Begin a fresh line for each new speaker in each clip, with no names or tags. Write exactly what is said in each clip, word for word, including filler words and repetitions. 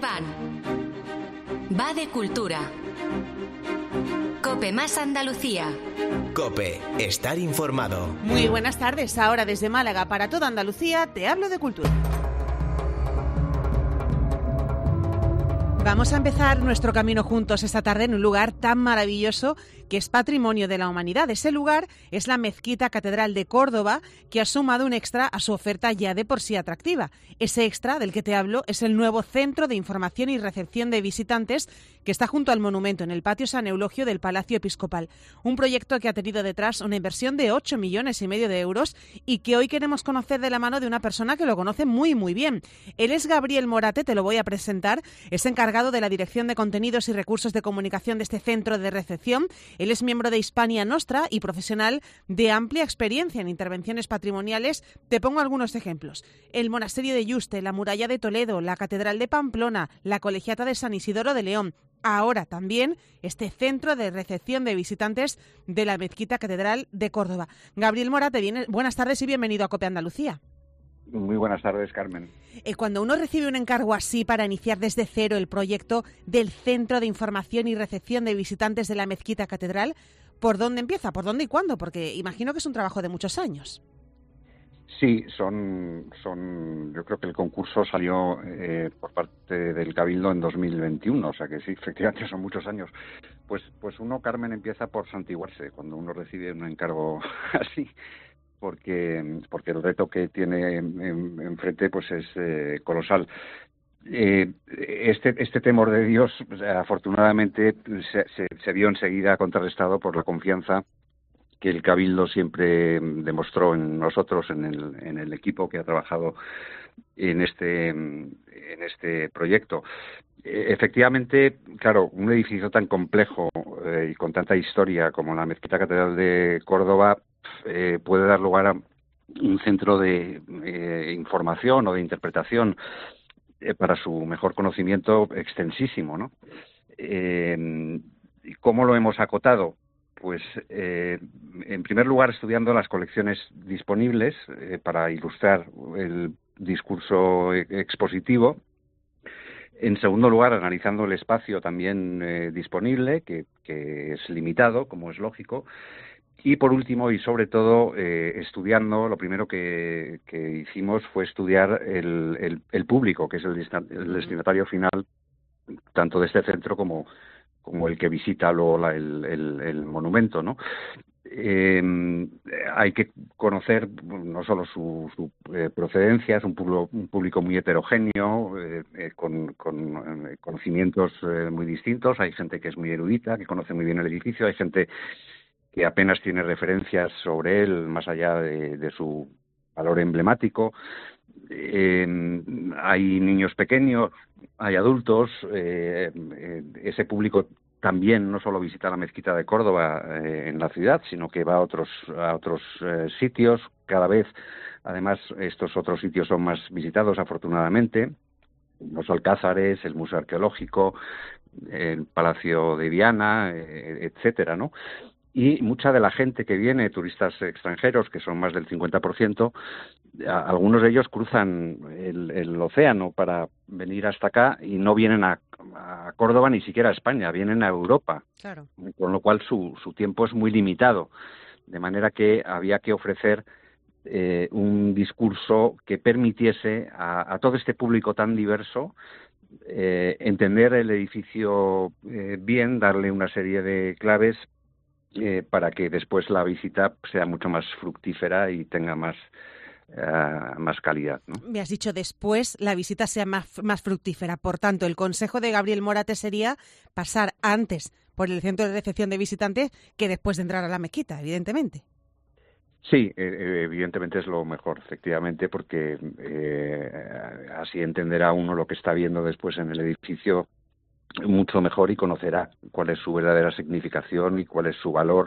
van. Va de cultura. COPE más Andalucía.
COPE, estar informado.
Muy buenas tardes, ahora desde Málaga para toda Andalucía te hablo de cultura. Vamos a empezar nuestro camino juntos esta tarde en un lugar tan maravilloso que es patrimonio de la humanidad. Ese lugar es la Mezquita Catedral de Córdoba, que ha sumado un extra a su oferta ya de por sí atractiva. Ese extra del que te hablo es el nuevo Centro de Información y Recepción de Visitantes que está junto al monumento en el patio San Eulogio del Palacio Episcopal. Un proyecto que ha tenido detrás una inversión de ocho millones y medio de euros y que hoy queremos conocer de la mano de una persona que lo conoce muy muy bien. Él es Gabriel Morate, te lo voy a presentar, es encargado de la Dirección de Contenidos y Recursos de Comunicación de este centro de recepción. Él es miembro de Hispania Nostra y profesional de amplia experiencia en intervenciones patrimoniales. Te pongo algunos ejemplos. El Monasterio de Yuste, la Muralla de Toledo, la Catedral de Pamplona, la Colegiata de San Isidoro de León. Ahora también este centro de recepción de visitantes de la Mezquita Catedral de Córdoba. Gabriel Morate, viene, buenas tardes y bienvenido a COPE Andalucía.
Muy buenas tardes, Carmen.
Eh, cuando uno recibe un encargo así para iniciar desde cero el proyecto del Centro de Información y Recepción de Visitantes de la Mezquita Catedral, ¿por dónde empieza? ¿Por dónde y cuándo? Porque imagino que es un trabajo de muchos años.
Sí, son, son. Yo creo que el concurso salió eh, por parte del Cabildo en dos mil veintiuno, o sea que sí, efectivamente son muchos años. Pues, pues uno, Carmen, empieza por santiguarse cuando uno recibe un encargo así. porque porque el reto que tiene enfrente pues es eh, colosal. Eh, este este temor de Dios, pues, afortunadamente se, se, se vio enseguida contrarrestado por la confianza que el Cabildo siempre demostró en nosotros, en el en el equipo que ha trabajado en este en este proyecto. Eh, efectivamente, claro, un edificio tan complejo eh, y con tanta historia como la Mezquita Catedral de Córdoba eh, puede dar lugar a un centro de eh, información o de interpretación eh, para su mejor conocimiento extensísimo, ¿no? Eh, ¿Cómo lo hemos acotado? Pues, eh, en primer lugar, estudiando las colecciones disponibles eh, para ilustrar el discurso expositivo. En segundo lugar, analizando el espacio también eh, disponible, que, que es limitado, como es lógico. Y por último, y sobre todo, eh, estudiando, lo primero que, que hicimos fue estudiar el, el, el público, que es el, el destinatario final, tanto de este centro como como el que visita luego la, el, el, el monumento, ¿no? Eh, hay que conocer no solo su, su eh, procedencia, es un público, un público muy heterogéneo, eh, eh, con, con eh, conocimientos eh, muy distintos. Hay gente que es muy erudita, que conoce muy bien el edificio, hay gente que apenas tiene referencias sobre él, más allá de, de su valor emblemático. Eh, hay niños pequeños, hay adultos, eh, eh, ese público también no solo visita la Mezquita de Córdoba eh, en la ciudad, sino que va a otros a otros eh, sitios. Cada vez, además, estos otros sitios son más visitados, afortunadamente. Los alcázares, el Museo Arqueológico, el Palacio de Viana, eh, etcétera, ¿no? Y mucha de la gente que viene, turistas extranjeros, que son más del cincuenta por ciento, algunos de ellos cruzan el, el océano para venir hasta acá y no vienen a, a Córdoba ni siquiera a España, vienen a Europa.
Claro. Con
lo cual su, su tiempo es muy limitado, de manera que había que ofrecer eh, un discurso que permitiese a, a todo este público tan diverso eh, entender el edificio eh, bien, darle una serie de claves Eh, para que después la visita sea mucho más fructífera y tenga más, uh, más calidad, ¿no?
Me has dicho después la visita sea más, más fructífera. Por tanto, el consejo de Gabriel Morate sería pasar antes por el centro de recepción de visitantes que después de entrar a la mezquita, evidentemente.
Sí, eh, evidentemente es lo mejor, efectivamente, porque eh, así entenderá uno lo que está viendo después en el edificio mucho mejor y conocerá cuál es su verdadera significación y cuál es su valor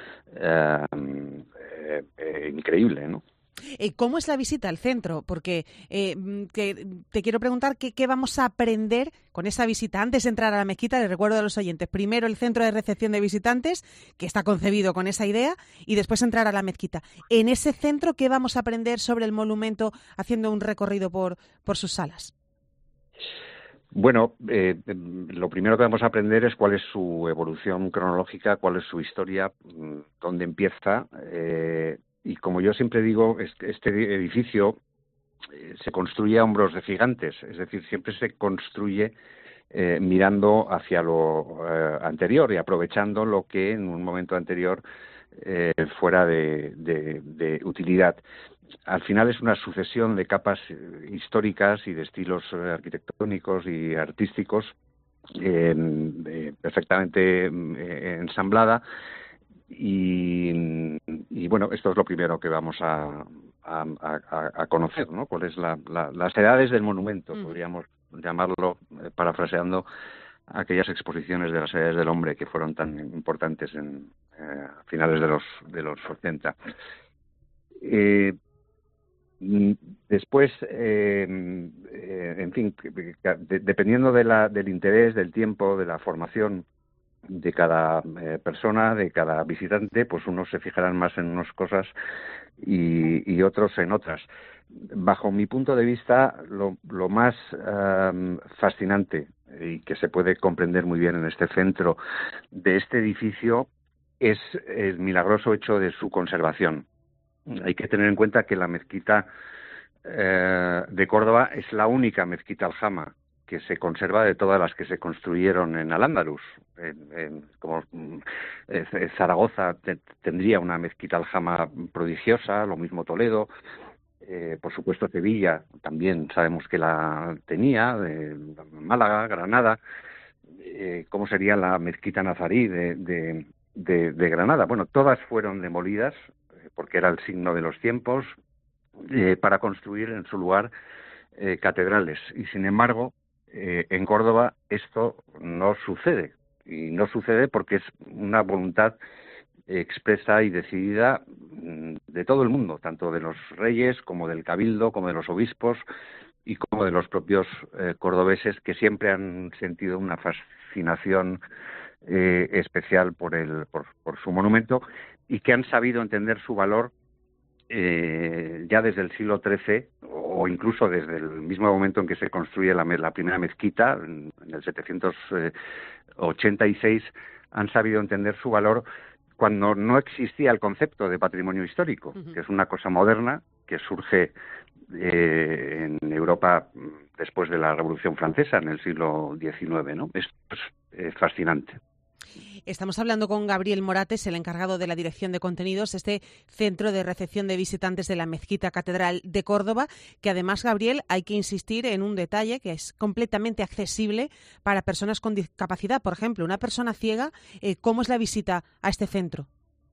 eh, eh, eh, increíble, ¿no?
¿Cómo es la visita al centro? Porque eh, que, te quiero preguntar que, qué vamos a aprender con esa visita. Antes de entrar a la mezquita, les recuerdo a los oyentes, primero el centro de recepción de visitantes, que está concebido con esa idea, y después entrar a la mezquita. En ese centro, ¿qué vamos a aprender sobre el monumento haciendo un recorrido por, por sus salas?
Bueno, eh, lo primero que vamos a aprender es cuál es su evolución cronológica, cuál es su historia, dónde empieza. Eh, y como yo siempre digo, este, este edificio eh, se construye a hombros de gigantes, es decir, siempre se construye eh, mirando hacia lo eh, anterior y aprovechando lo que en un momento anterior eh, fuera de, de, de utilidad. Al final es una sucesión de capas históricas y de estilos arquitectónicos y artísticos eh, eh, perfectamente eh, ensamblada y, y bueno, esto es lo primero que vamos a, a, a, a conocer, ¿no? ¿Cuál es la, la, las edades del monumento? Mm. Podríamos llamarlo, eh, parafraseando aquellas exposiciones de las edades del hombre que fueron tan importantes en eh, finales de los de los ochenta. Eh, Después, eh, eh, en fin, de, dependiendo de la, del interés, del tiempo, de la formación de cada eh, persona, de cada visitante, pues unos se fijarán más en unas cosas y, y otros en otras. Bajo mi punto de vista, lo, lo más um, fascinante y que se puede comprender muy bien en este centro de este edificio es el milagroso hecho de su conservación. Hay que tener en cuenta que la mezquita eh, de Córdoba es la única mezquita aljama que se conserva de todas las que se construyeron en Al-Ándalus. En, en, como eh, Zaragoza te, tendría una mezquita aljama prodigiosa, lo mismo Toledo, eh, por supuesto Sevilla también sabemos que la tenía, eh, Málaga, Granada. Eh, ¿Cómo sería la mezquita nazarí de, de, de, de Granada? Bueno, todas fueron demolidas porque era el signo de los tiempos, eh, para construir en su lugar eh, catedrales. Y sin embargo, eh, en Córdoba esto no sucede. Y no sucede porque es una voluntad expresa y decidida de todo el mundo, tanto de los reyes como del cabildo, como de los obispos y como de los propios eh, cordobeses, que siempre han sentido una fascinación eh, especial por, el, por, por su monumento, y que han sabido entender su valor eh, ya desde el siglo trece o incluso desde el mismo momento en que se construye la, la primera mezquita, en, en el setecientos ochenta y seis, han sabido entender su valor cuando no existía el concepto de patrimonio histórico, uh-huh. que es una cosa moderna que surge eh, en Europa después de la Revolución Francesa, en el siglo diecinueve, ¿no? Es, es, es fascinante.
Estamos hablando con Gabriel Morates, el encargado de la Dirección de Contenidos, este centro de recepción de visitantes de la Mezquita Catedral de Córdoba, que además, Gabriel, hay que insistir en un detalle que es completamente accesible para personas con discapacidad. Por ejemplo, una persona ciega, eh, ¿cómo es la visita a este centro?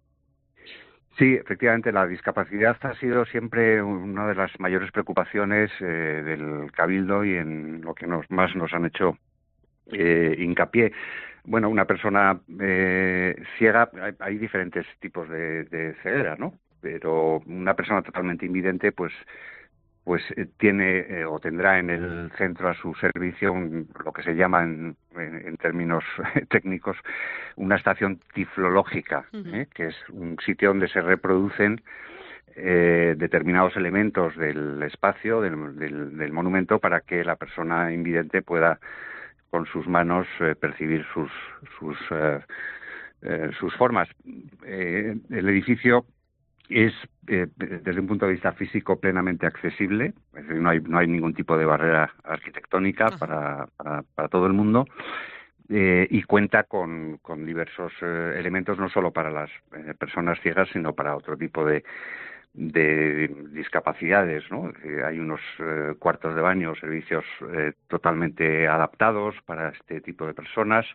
Sí, efectivamente, la discapacidad ha sido siempre una de las mayores preocupaciones eh, del Cabildo y en lo que nos, más nos han hecho eh, hincapié. Bueno, una persona eh, ciega, hay, hay diferentes tipos de, de ceguera, ¿no? Pero una persona totalmente invidente, pues, pues eh, tiene eh, o tendrá en el centro a su servicio un, lo que se llama en, en, en términos técnicos una estación tiflológica, uh-huh. ¿eh? Que es un sitio donde se reproducen eh, determinados elementos del espacio, del, del, del monumento, para que la persona invidente pueda con sus manos eh, percibir sus sus eh, eh, sus formas. Eh, el edificio es, eh, desde un punto de vista físico, plenamente accesible. Es decir, no hay no hay ningún tipo de barrera arquitectónica para, para para todo el mundo, eh, y cuenta con con diversos eh, elementos, no solo para las eh, personas ciegas, sino para otro tipo de de discapacidades, ¿no? Eh, hay unos eh, cuartos de baño, servicios eh, totalmente adaptados para este tipo de personas,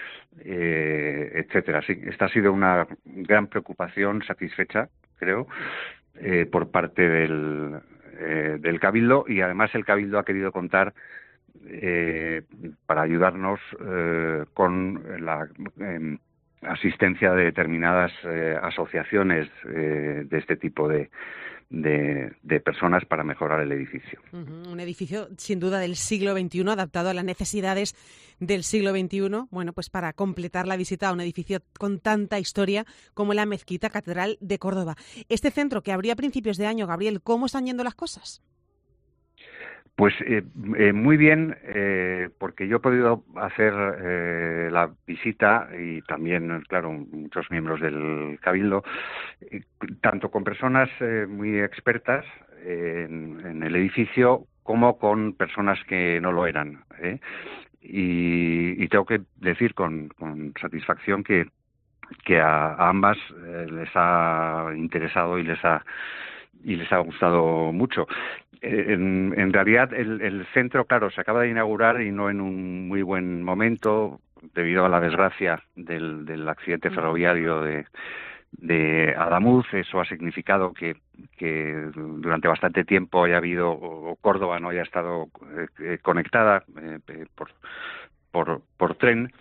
eh, etcétera. Sí, esta ha sido una gran preocupación satisfecha, creo, eh, por parte del, eh, del Cabildo, y además el Cabildo ha querido contar eh, para ayudarnos eh, con la eh, asistencia de determinadas eh, asociaciones eh, de este tipo de, de, de personas para mejorar el edificio.
Uh-huh. Un edificio sin duda del siglo veintiuno, adaptado a las necesidades del siglo veintiuno, bueno, pues para completar la visita a un edificio con tanta historia como la Mezquita Catedral de Córdoba. Este centro que abrió a principios de año, Gabriel, ¿cómo están yendo las cosas?
Pues eh, eh, muy bien, eh, porque yo he podido hacer eh, la visita y también, claro, muchos miembros del Cabildo, eh, tanto con personas eh, muy expertas eh, en, en el edificio como con personas que no lo eran, ¿eh? Y, y tengo que decir con, con satisfacción que, que a, a ambas eh, les ha interesado y les ha y les ha gustado mucho. En, en realidad el, el centro, claro, se acaba de inaugurar y no en un muy buen momento debido a la desgracia del, del accidente ferroviario de, de Adamuz. Eso ha significado que, que durante bastante tiempo haya habido, o Córdoba no haya estado eh, conectada eh, por, por, por tren.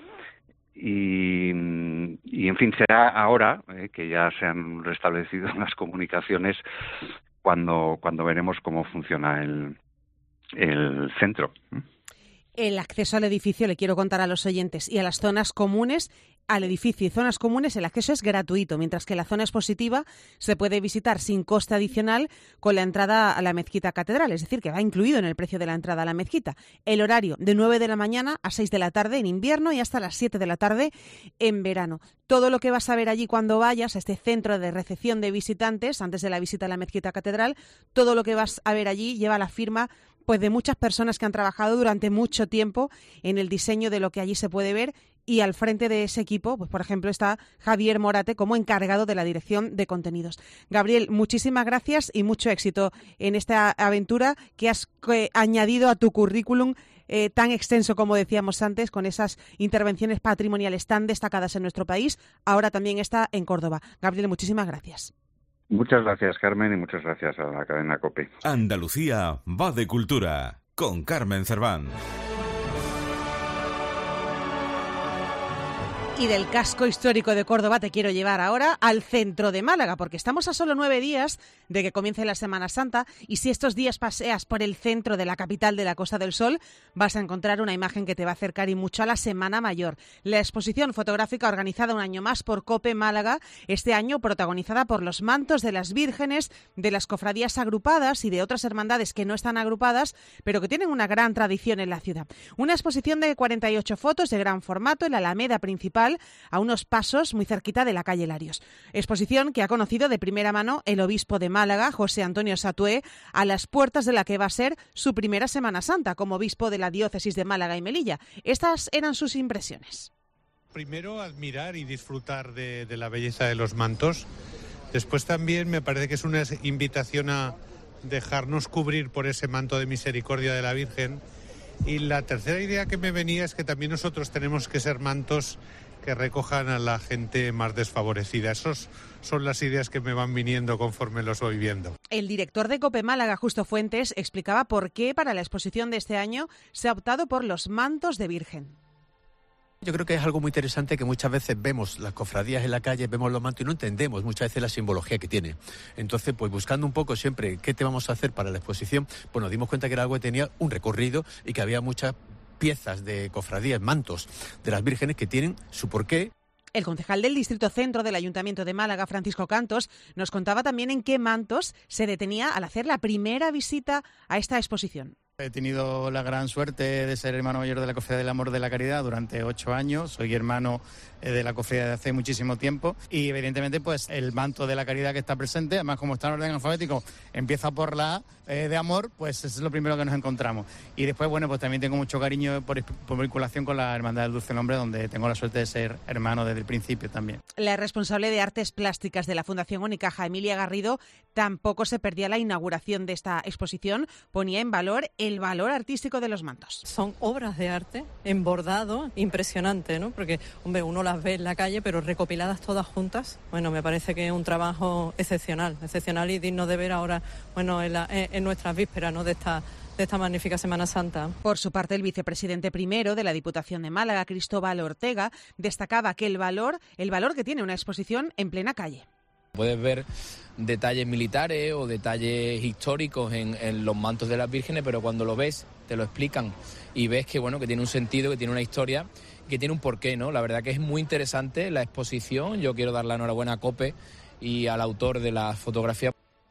Y, y, en fin, será ahora eh, que ya se han restablecido las comunicaciones cuando cuando veremos cómo funciona el, el centro.
El acceso al edificio, le quiero contar a los oyentes, y a las zonas comunes, al edificio y zonas comunes el acceso es gratuito, mientras que la zona expositiva se puede visitar sin coste adicional con la entrada a la mezquita catedral, es decir, que va incluido en el precio de la entrada a la mezquita. El horario de nueve de la mañana a seis de la tarde en invierno y hasta las siete de la tarde en verano. Todo lo que vas a ver allí cuando vayas a este centro de recepción de visitantes, antes de la visita a la mezquita catedral, todo lo que vas a ver allí lleva la firma pues de muchas personas que han trabajado durante mucho tiempo en el diseño de lo que allí se puede ver, y al frente de ese equipo, pues por ejemplo, está Javier Morate como encargado de la dirección de contenidos. Gabriel, muchísimas gracias y mucho éxito en esta aventura que has eh, añadido a tu currículum eh, tan extenso, como decíamos antes, con esas intervenciones patrimoniales tan destacadas en nuestro país. Ahora también está en Córdoba. Gabriel, muchísimas gracias.
Muchas gracias, Carmen, y muchas gracias a la cadena COPE.
Andalucía va de cultura, con Carmen Cerván.
Y del casco histórico de Córdoba te quiero llevar ahora al centro de Málaga, porque estamos a solo nueve días de que comience la Semana Santa, y si estos días paseas por el centro de la capital de la Costa del Sol, vas a encontrar una imagen que te va a acercar y mucho a la Semana Mayor. La exposición fotográfica organizada un año más por COPE Málaga, este año protagonizada por los mantos de las vírgenes de las cofradías agrupadas y de otras hermandades que no están agrupadas, pero que tienen una gran tradición en la ciudad. Una exposición de cuarenta y ocho fotos de gran formato en la Alameda principal, a unos pasos muy cerquita de la calle Larios. Exposición que ha conocido de primera mano el obispo de Málaga, José Antonio Satué, a las puertas de la que va a ser su primera Semana Santa como obispo de la diócesis de Málaga y Melilla. Estas eran sus impresiones.
Primero, admirar y disfrutar de, de la belleza de los mantos. Después también me parece que es una invitación a dejarnos cubrir por ese manto de misericordia de la Virgen. Y la tercera idea que me venía es que también nosotros tenemos que ser mantos que recojan a la gente más desfavorecida. Esas son las ideas que me van viniendo conforme los voy viendo.
El director de COPE Málaga, Justo Fuentes, explicaba por qué para la exposición de este año se ha optado por los mantos de Virgen.
Yo creo que es algo muy interesante que muchas veces vemos las cofradías en la calle, vemos los mantos y no entendemos muchas veces la simbología que tiene. Entonces, pues buscando un poco siempre qué te vamos a hacer para la exposición, pues nos dimos cuenta que era algo que tenía un recorrido y que había muchas piezas de cofradías, mantos de las vírgenes que tienen su porqué.
El concejal del Distrito Centro del Ayuntamiento de Málaga, Francisco Cantos, nos contaba también en qué mantos se detenía al hacer la primera visita a esta exposición.
He tenido la gran suerte de ser hermano mayor de la Cofradía del Amor de la Caridad durante ocho años. Soy hermano de la cofradía de hace muchísimo tiempo y evidentemente pues el manto de la caridad que está presente, además como está en orden alfabético, empieza por la A eh, de amor, pues es lo primero que nos encontramos. Y después, bueno, pues también tengo mucho cariño por, por vinculación con la Hermandad del Dulce Nombre, donde tengo la suerte de ser hermano desde el principio también.
La responsable de Artes Plásticas de la Fundación Unicaja, Emilia Garrido, tampoco se perdía la inauguración de esta exposición, ponía en valor el valor artístico de los mantos.
Son obras de arte en bordado, impresionante, ¿no? Porque, hombre, uno las ve en la calle, pero recopiladas todas juntas, bueno, me parece que es un trabajo excepcional, excepcional y digno de ver ahora, bueno, en, la, en nuestras vísperas, ¿no?, de esta de esta magnífica Semana Santa.
Por su parte, el vicepresidente primero de la Diputación de Málaga, Cristóbal Ortega, destacaba que el valor, el valor que tiene una exposición en plena calle.
Puedes ver detalles militares o detalles históricos en, en los mantos de las vírgenes, pero cuando lo ves, te lo explican y ves que bueno, que tiene un sentido, que tiene una historia, que tiene un porqué, ¿no? La verdad que es muy interesante la exposición. Yo quiero dar la enhorabuena a COPE y al autor de la fotografía.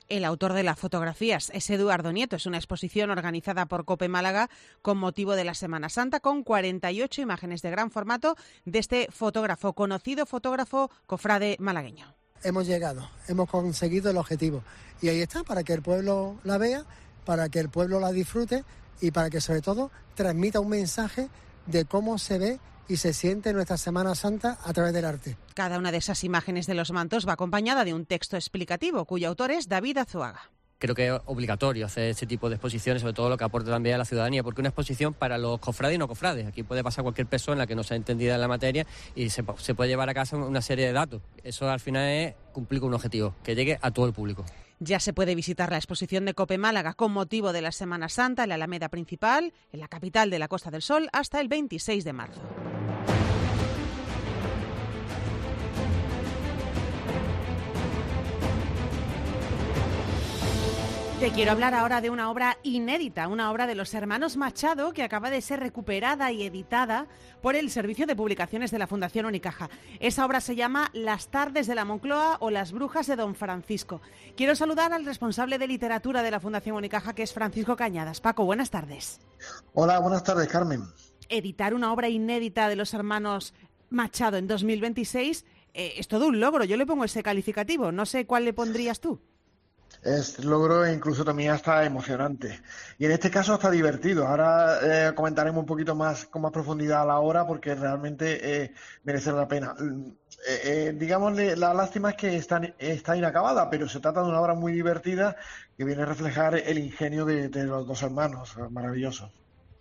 El autor de las fotografías es Eduardo Nieto. Es una exposición organizada por COPE Málaga con motivo de la Semana Santa, con cuarenta y ocho imágenes de gran formato de este fotógrafo, conocido fotógrafo cofrade malagueño.
Hemos llegado, hemos conseguido el objetivo. Y ahí está, para que el pueblo la vea, para que el pueblo la disfrute y para que sobre todo transmita un mensaje de cómo se ve y se siente nuestra Semana Santa a través del arte. Cada una de esas imágenes de los mantos va acompañada de un texto explicativo, cuyo autor es David Azuaga.
Creo que es obligatorio hacer este tipo de exposiciones, sobre todo lo que aporta también a la ciudadanía, porque una exposición para los cofrades y no cofrades. Aquí puede pasar cualquier persona que no sea entendida en la materia y se, se puede llevar a casa una serie de datos. Eso al final es cumplir con un objetivo, que llegue a todo el público.
Ya se puede visitar la exposición de COPE Málaga con motivo de la Semana Santa en la Alameda Principal, en la capital de la Costa del Sol, hasta el veintiséis de marzo. Te quiero hablar ahora de una obra inédita, una obra de los hermanos Machado que acaba de ser recuperada y editada por el Servicio de Publicaciones de la Fundación Unicaja. Esa obra se llama Las tardes de la Moncloa o Las brujas de Don Francisco. Quiero saludar al responsable de literatura de la Fundación Unicaja, que es Francisco Cañadas. Paco, buenas tardes.
Hola, buenas tardes, Carmen.
Editar una obra inédita de los hermanos Machado en dos mil veintiséis eh, es todo un logro. Yo le pongo ese calificativo. No sé cuál le pondrías tú.
Es logro e incluso también hasta emocionante. Y en este caso hasta divertido. Ahora eh, comentaremos un poquito más con más profundidad a la obra porque realmente eh, merece la pena. Eh, eh, digamos, la lástima es que está, está inacabada, pero se trata de una obra muy divertida que viene a reflejar el ingenio de, de los dos hermanos. Maravilloso.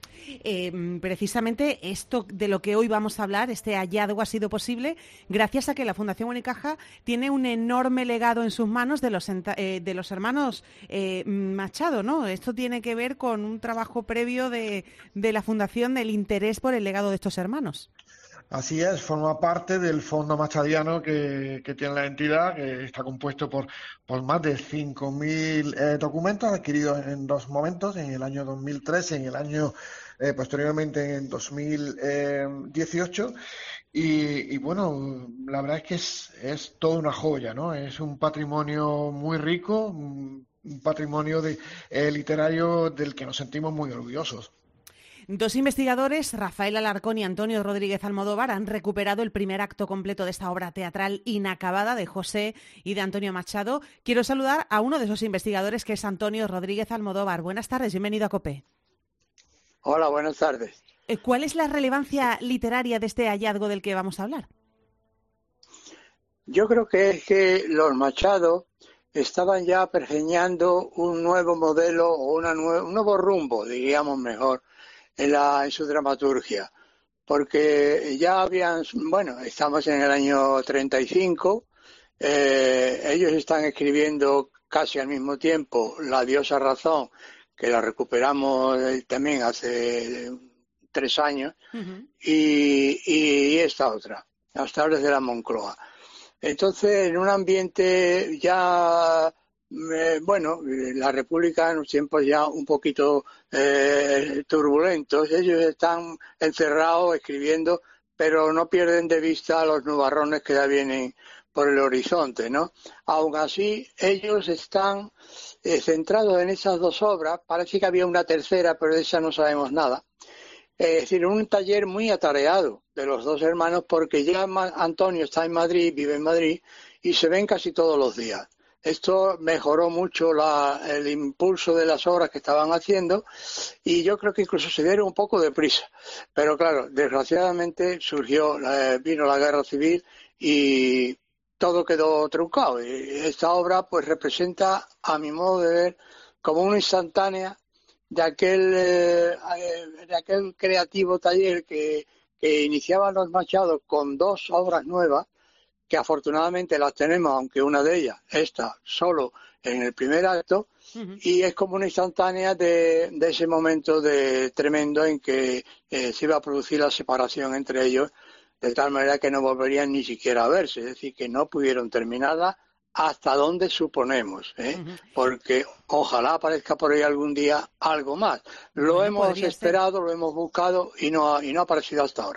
Eh, precisamente esto de lo que hoy vamos a hablar, este hallazgo ha sido posible gracias a que la Fundación Unicaja tiene un enorme legado en sus manos de los, eh, de los hermanos eh, Machado, ¿no? Esto tiene que ver con un trabajo previo de, de la Fundación, del interés por el legado de estos hermanos.
Así es, forma parte del fondo machadiano que, que tiene la entidad, que está compuesto por, por más de cinco mil eh, documentos adquiridos en dos momentos, en el año dos mil trece y en el año eh, posteriormente en dos mil dieciocho. Y, y bueno, la verdad es que es, es toda una joya, ¿no? Es un patrimonio muy rico, un patrimonio de, eh, literario del que nos sentimos muy orgullosos.
Dos investigadores, Rafael Alarcón y Antonio Rodríguez Almodóvar, han recuperado el primer acto completo de esta obra teatral inacabada de José y de Antonio Machado. Quiero saludar a uno de esos investigadores, que es Antonio Rodríguez Almodóvar. Buenas tardes, bienvenido a COPE.
Hola, buenas tardes.
¿Cuál es la relevancia literaria de este hallazgo del que vamos a hablar?
Yo creo que es que los Machado estaban ya pergeñando un nuevo modelo o una nue- un nuevo rumbo, diríamos mejor, En, la, en su dramaturgia, porque ya habían, bueno, estamos en el año treinta y cinco, eh, ellos están escribiendo casi al mismo tiempo La diosa razón, que la recuperamos también hace tres años, uh-huh. y, y esta otra, Las tardes de la Moncloa. Entonces, en un ambiente ya... Eh, bueno, la República en los tiempos ya un poquito eh, turbulentos, ellos están encerrados escribiendo, pero no pierden de vista los nubarrones que ya vienen por el horizonte, ¿no? Aún así, ellos están eh, centrados en esas dos obras. Parece que había una tercera, pero de esa no sabemos nada. Es decir, un taller muy atareado de los dos hermanos, porque ya Antonio está en Madrid, vive en Madrid, y se ven casi todos los días. Esto mejoró mucho la, el impulso de las obras que estaban haciendo y yo creo que incluso se dieron un poco de prisa. Pero claro, desgraciadamente surgió, eh, vino la guerra civil y todo quedó truncado. Y esta obra pues representa, a mi modo de ver, como una instantánea de aquel, eh, de aquel creativo taller que, que iniciaban los Machado con dos obras nuevas, que afortunadamente las tenemos, aunque una de ellas está solo en el primer acto, uh-huh. y es como una instantánea de, de ese momento de tremendo en que eh, se iba a producir la separación entre ellos, de tal manera que no volverían ni siquiera a verse, es decir, que no pudieron terminarla hasta donde suponemos, ¿eh? Uh-huh. Porque ojalá aparezca por ahí algún día algo más. Lo bueno, hemos esperado, ser. Lo hemos buscado y no ha, y no ha aparecido hasta ahora.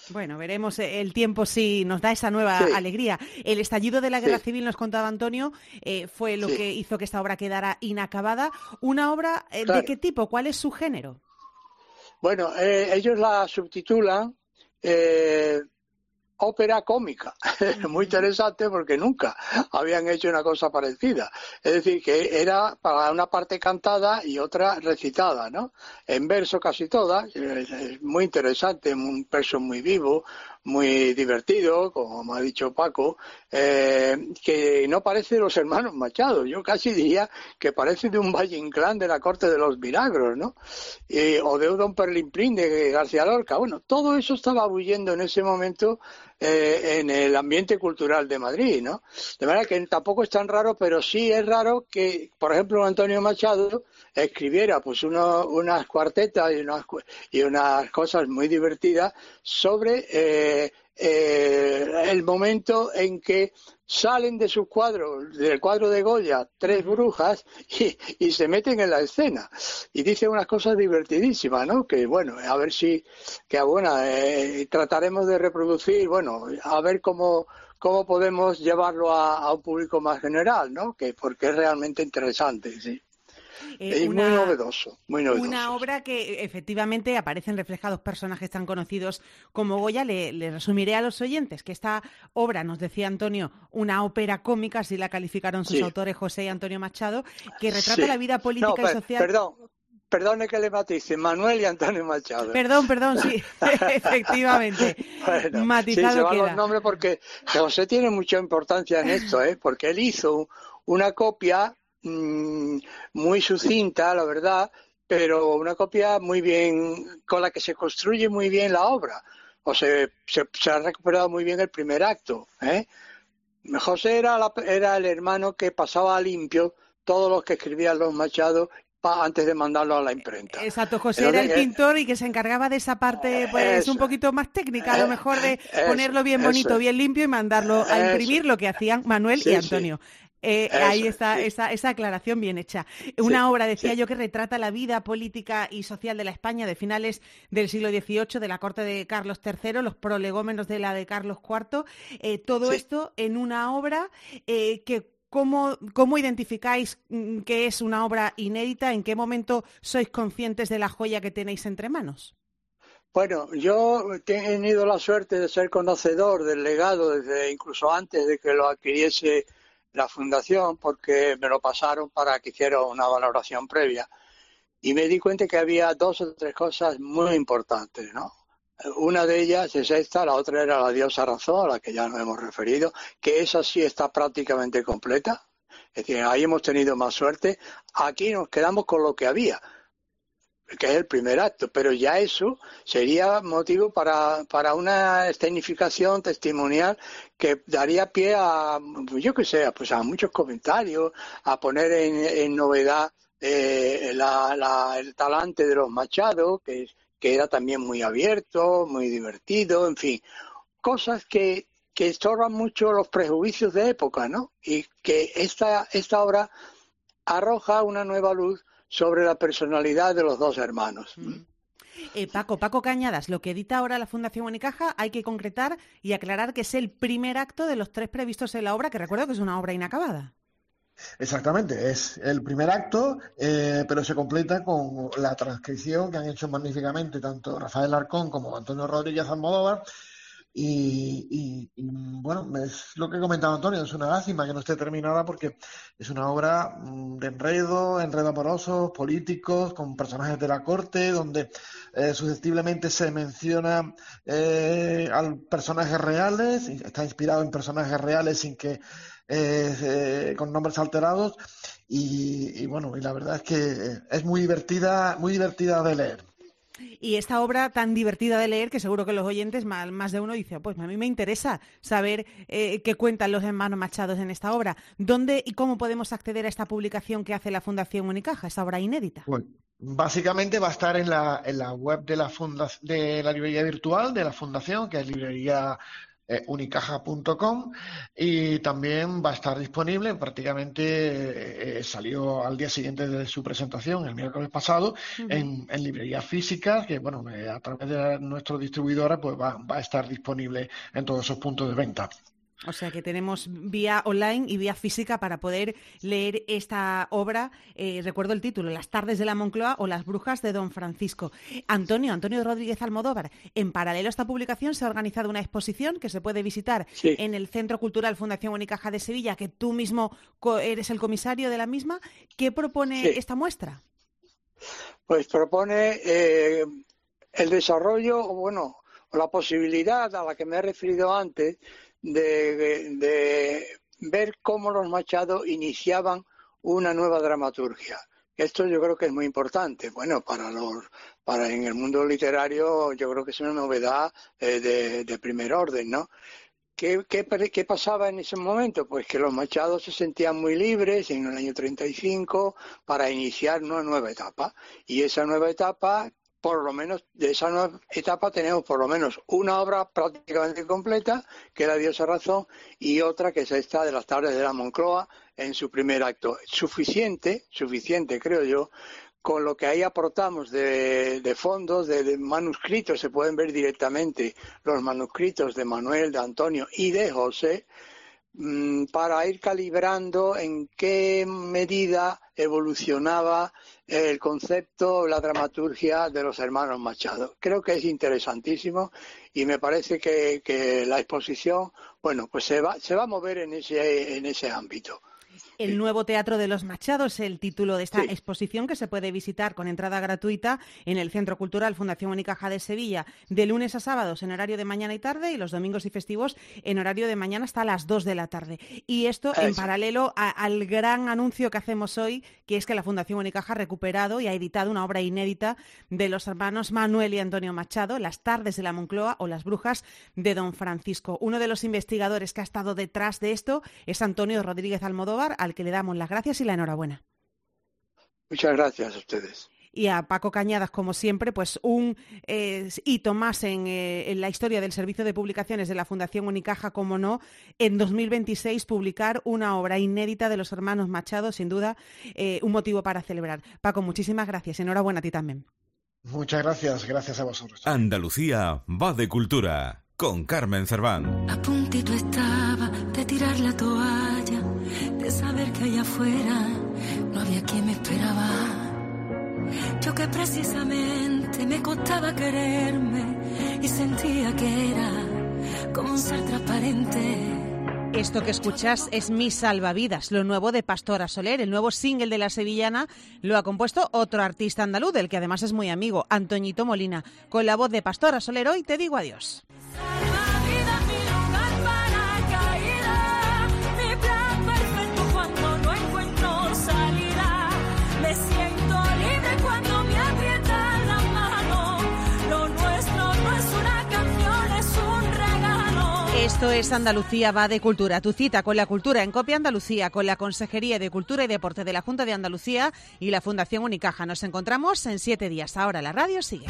Bueno, veremos el tiempo si nos da esa nueva
sí.
alegría. El estallido de la Guerra
sí.
Civil, nos contaba Antonio, eh, fue lo
sí.
que hizo que esta obra quedara inacabada. ¿Una obra eh,
claro.
de qué tipo? ¿Cuál es su género?
Bueno, eh, ellos la subtitulan eh, ópera cómica. Muy interesante porque nunca habían hecho una cosa parecida. Es decir, que era para una parte cantada y otra recitada, ¿no? En verso casi todas. Es muy interesante, un verso muy vivo, muy divertido, como ha dicho Paco, eh, que no parece de los hermanos Machado. Yo casi diría que parece de un Valle Inclán de la corte de los milagros, ¿no? Eh, o de un Don Perlimplín de García Lorca. Bueno, todo eso estaba bulliendo en ese momento eh, en el ambiente cultural de Madrid, ¿no? De manera que tampoco es tan raro, pero sí es raro que, por ejemplo, Antonio Machado escribiera pues uno, unas cuartetas y unas, y unas cosas muy divertidas sobre eh, eh, el momento en que salen de sus cuadros, del cuadro de Goya, tres brujas y, y se meten en la escena y dicen unas cosas divertidísimas, ¿no? Que bueno, a ver si, que bueno, eh, trataremos de reproducir, bueno, a ver cómo cómo podemos llevarlo a, a un público más general, ¿no? Que porque es realmente interesante, sí.
Eh,
es
una,
muy novedoso, muy novedoso.
Una obra que efectivamente aparecen reflejados personajes tan conocidos como Goya. Le, le resumiré a los oyentes que esta obra, nos decía Antonio, una ópera cómica, así la calificaron sus
sí.
autores José y Antonio Machado, que retrata
sí.
la vida política
no, per,
y social.
Perdón. Perdone que le matice, Manuel y Antonio Machado.
Perdón, perdón, sí, efectivamente.
Bueno,
matizado
sí, se van
queda.
los nombres porque José tiene mucha importancia en esto, ¿eh? Porque él hizo una copia mmm, muy sucinta, la verdad, pero una copia muy bien, con la que se construye muy bien la obra. O se, se, se ha recuperado muy bien el primer acto, ¿eh? José era, la, era el hermano que pasaba a limpio todos los que escribían los Machado antes de mandarlo a la imprenta.
Exacto, José era el pintor y que se encargaba de esa parte pues eso, un poquito más técnica, a lo mejor de eso, ponerlo bien bonito, eso, bien limpio y mandarlo a imprimir, eso, lo que hacían Manuel sí, y Antonio. Sí. Eh, ahí está sí. esa, esa aclaración bien hecha. Una sí, obra, decía sí. yo, que retrata la vida política y social de la España de finales del siglo dieciocho, de la corte de Carlos tercero, los prolegómenos de la de Carlos cuarto, eh, todo sí. esto en una obra eh, que ¿Cómo, ¿Cómo identificáis que es una obra inédita? ¿En qué momento sois conscientes de la joya que tenéis entre manos?
Bueno, yo he tenido la suerte de ser conocedor del legado desde incluso antes de que lo adquiriese la Fundación, porque me lo pasaron para que hiciera una valoración previa. Y me di cuenta que había dos o tres cosas muy importantes, ¿no? Una de ellas es esta, la otra era la diosa razón, a la que ya nos hemos referido, que esa sí está prácticamente completa. Es decir, ahí hemos tenido más suerte. Aquí nos quedamos con lo que había, que es el primer acto, pero ya eso sería motivo para, para una escenificación testimonial que daría pie a, yo qué sé, pues a muchos comentarios, a poner en, en novedad eh, la, la, el talante de los Machado, que es que era también muy abierto, muy divertido, en fin, cosas que, que estorban mucho los prejuicios de época, ¿no? Y que esta, esta obra arroja una nueva luz sobre la personalidad de los dos hermanos.
Mm. Eh, Paco, Paco Cañadas, lo que edita ahora la Fundación Unicaja, hay que concretar y aclarar que es el primer acto de los tres previstos en la obra, que recuerdo que es una obra inacabada.
Exactamente, es el primer acto, eh, pero se completa con la transcripción que han hecho magníficamente tanto Rafael Arcón como Antonio Rodríguez Almodóvar. Y, y, y bueno, es lo que comentaba Antonio, es una lástima que no esté terminada porque es una obra de enredo, enredo amorosos, políticos, con personajes de la corte, donde eh, susceptiblemente se menciona eh, a personajes reales, está inspirado en personajes reales sin que eh, eh, con nombres alterados y, y bueno, y la verdad es que es muy divertida, muy divertida de leer.
Y esta obra tan divertida de leer que seguro que los oyentes, más, más de uno dice, pues a mí me interesa saber eh, qué cuentan los hermanos Machados en esta obra. ¿Dónde y cómo podemos acceder a esta publicación que hace la Fundación Unicaja, esta obra inédita?
Bueno, básicamente va a estar en la, en la web de la, funda, de la librería virtual de la Fundación, que es librería eh, unicaja punto com, y también va a estar disponible, prácticamente eh, salió al día siguiente de su presentación, el miércoles pasado, uh-huh. en, en librerías físicas, que bueno, eh, a través de nuestra distribuidora pues va, va a estar disponible en todos esos puntos de venta.
O sea que tenemos vía online y vía física para poder leer esta obra. Eh, recuerdo el título, Las tardes de la Moncloa o Las brujas de Don Francisco. Antonio, Antonio Rodríguez Almodóvar, en paralelo a esta publicación se ha organizado una exposición que se puede visitar sí. en el Centro Cultural Fundación Unicaja de Sevilla, que tú mismo eres el comisario de la misma. ¿Qué propone sí. esta muestra?
Pues propone eh, el desarrollo, o bueno, la posibilidad a la que me he referido antes, De, de ver cómo los Machado iniciaban una nueva dramaturgia. Esto yo creo que es muy importante. Bueno, para los, para en el mundo literario yo creo que es una novedad eh, de, de primer orden, ¿no? ¿Qué, qué, ¿Qué pasaba en ese momento? Pues que los Machado se sentían muy libres en el año treinta y cinco para iniciar una nueva etapa. Y esa nueva etapa, por lo menos de esa nueva etapa tenemos por lo menos una obra prácticamente completa, que es La diosa razón, y otra que es esta de Las tardes de la Moncloa en su primer acto. Suficiente, suficiente creo yo, con lo que ahí aportamos de, de fondos, de, de manuscritos, se pueden ver directamente los manuscritos de Manuel, de Antonio y de José, mmm, para ir calibrando en qué medida evolucionaba el concepto, la dramaturgia de los hermanos Machado. Creo que es interesantísimo y me parece que, que la exposición, bueno, pues se va, se va a mover en ese, en ese ámbito.
El nuevo Teatro de los Machado es el título de esta sí. exposición que se puede visitar con entrada gratuita en el Centro Cultural Fundación Unicaja de Sevilla de lunes a sábados en horario de mañana y tarde y los domingos y festivos en horario de mañana hasta las dos de la tarde. Y esto Eso. en paralelo a, al gran anuncio que hacemos hoy, que es que la Fundación Unicaja ha recuperado y ha editado una obra inédita de los hermanos Manuel y Antonio Machado, Las tardes de la Moncloa o Las brujas de Don Francisco. Uno de los investigadores que ha estado detrás de esto es Antonio Rodríguez Almodóvar, al que le damos las gracias y la enhorabuena.
Muchas gracias a ustedes.
Y a Paco Cañadas, como siempre, pues un eh, hito más en, eh, en la historia del Servicio de Publicaciones de la Fundación Unicaja, como no, en dos mil veintiséis publicar una obra inédita de los hermanos Machado, sin duda, eh, un motivo para celebrar. Paco, muchísimas gracias. Enhorabuena a ti también.
Muchas gracias, gracias a vosotros.
Andalucía va de cultura, con Carmen Cerván.
A puntito estaba de tirar la toalla, de saber que allá afuera no había quien me esperaba. Yo que precisamente me costaba quererme y sentía que era como un ser transparente.
Esto que escuchas es Mi Salvavidas, lo nuevo de Pastora Soler. El nuevo single de la sevillana lo ha compuesto otro artista andaluz, del que además es muy amigo, Antoñito Molina. Con la voz de Pastora Soler hoy te digo adiós. Esto es Andalucía va de cultura, tu cita con la cultura en Copia Andalucía, con la Consejería de Cultura y Deporte de la Junta de Andalucía y la Fundación Unicaja. Nos encontramos en siete días. Ahora la radio sigue.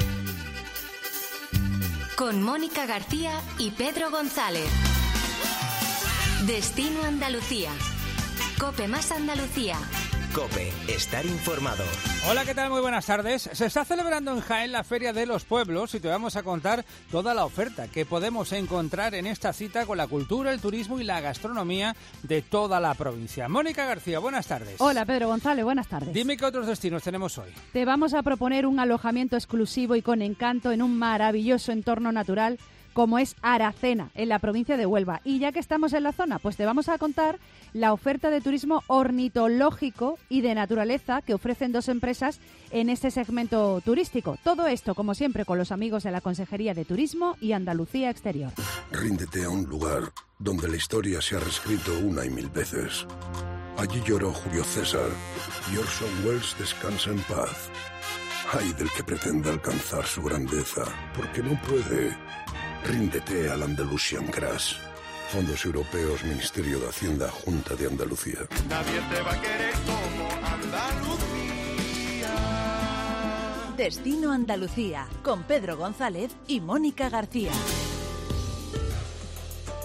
Con Mónica García y Pedro González. Destino Andalucía. Cope más Andalucía.
Cope, estar informado.
Hola, ¿qué tal? Muy buenas tardes. Se está celebrando en Jaén la Feria de los Pueblos y te vamos a contar toda la oferta que podemos encontrar en esta cita con la cultura, el turismo y la gastronomía de toda la provincia. Mónica García, buenas tardes.
Hola, Pedro González, buenas tardes.
Dime qué otros destinos tenemos hoy.
Te vamos a proponer un alojamiento exclusivo y con encanto en un maravilloso entorno natural como es Aracena, en la provincia de Huelva. Y ya que estamos en la zona, pues te vamos a contar la oferta de turismo ornitológico y de naturaleza que ofrecen dos empresas en este segmento turístico. Todo esto, como siempre, con los amigos de la Consejería de Turismo y Andalucía Exterior.
Ríndete a un lugar donde la historia se ha reescrito una y mil veces. Allí lloró Julio César y Orson Welles descansa en paz. Ay del que pretenda alcanzar su grandeza, porque no puede. Ríndete al Andalusian Crash. Fondos Europeos, Ministerio de Hacienda, Junta de Andalucía.
Nadie te va a querer como Andalucía.
Destino Andalucía, con Pedro González y Mónica García.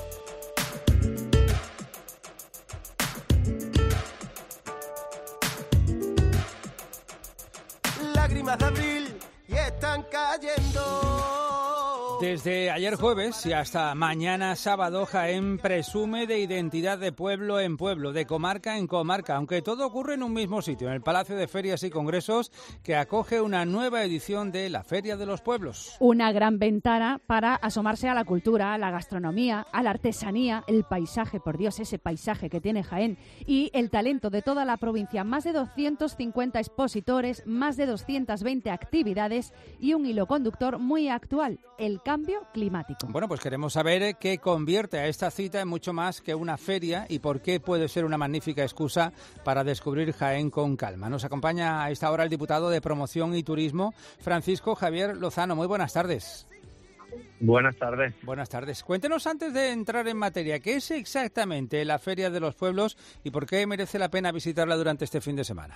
lágrimas de abril y están cayendo.
Desde ayer jueves y hasta mañana sábado, Jaén presume de identidad de pueblo en pueblo, de comarca en comarca, aunque todo ocurre en un mismo sitio, en el Palacio de Ferias y Congresos, que acoge una nueva edición de la Feria de los Pueblos.
Una gran ventana para asomarse a la cultura, a la gastronomía, a la artesanía, el paisaje, por Dios, ese paisaje que tiene Jaén, y el talento de toda la provincia. Más de doscientos cincuenta expositores, más de doscientas veinte actividades y un hilo conductor muy actual, el cambio climático.
Bueno, pues queremos saber qué convierte a esta cita en mucho más que una feria y por qué puede ser una magnífica excusa para descubrir Jaén con calma. Nos acompaña a esta hora el diputado de Promoción y Turismo, Francisco Javier Lozano. Muy buenas tardes.
Buenas tardes.
Buenas tardes. Cuéntenos, antes de entrar en materia, ¿qué es exactamente la Feria de los Pueblos y por qué merece la pena visitarla durante este fin de semana?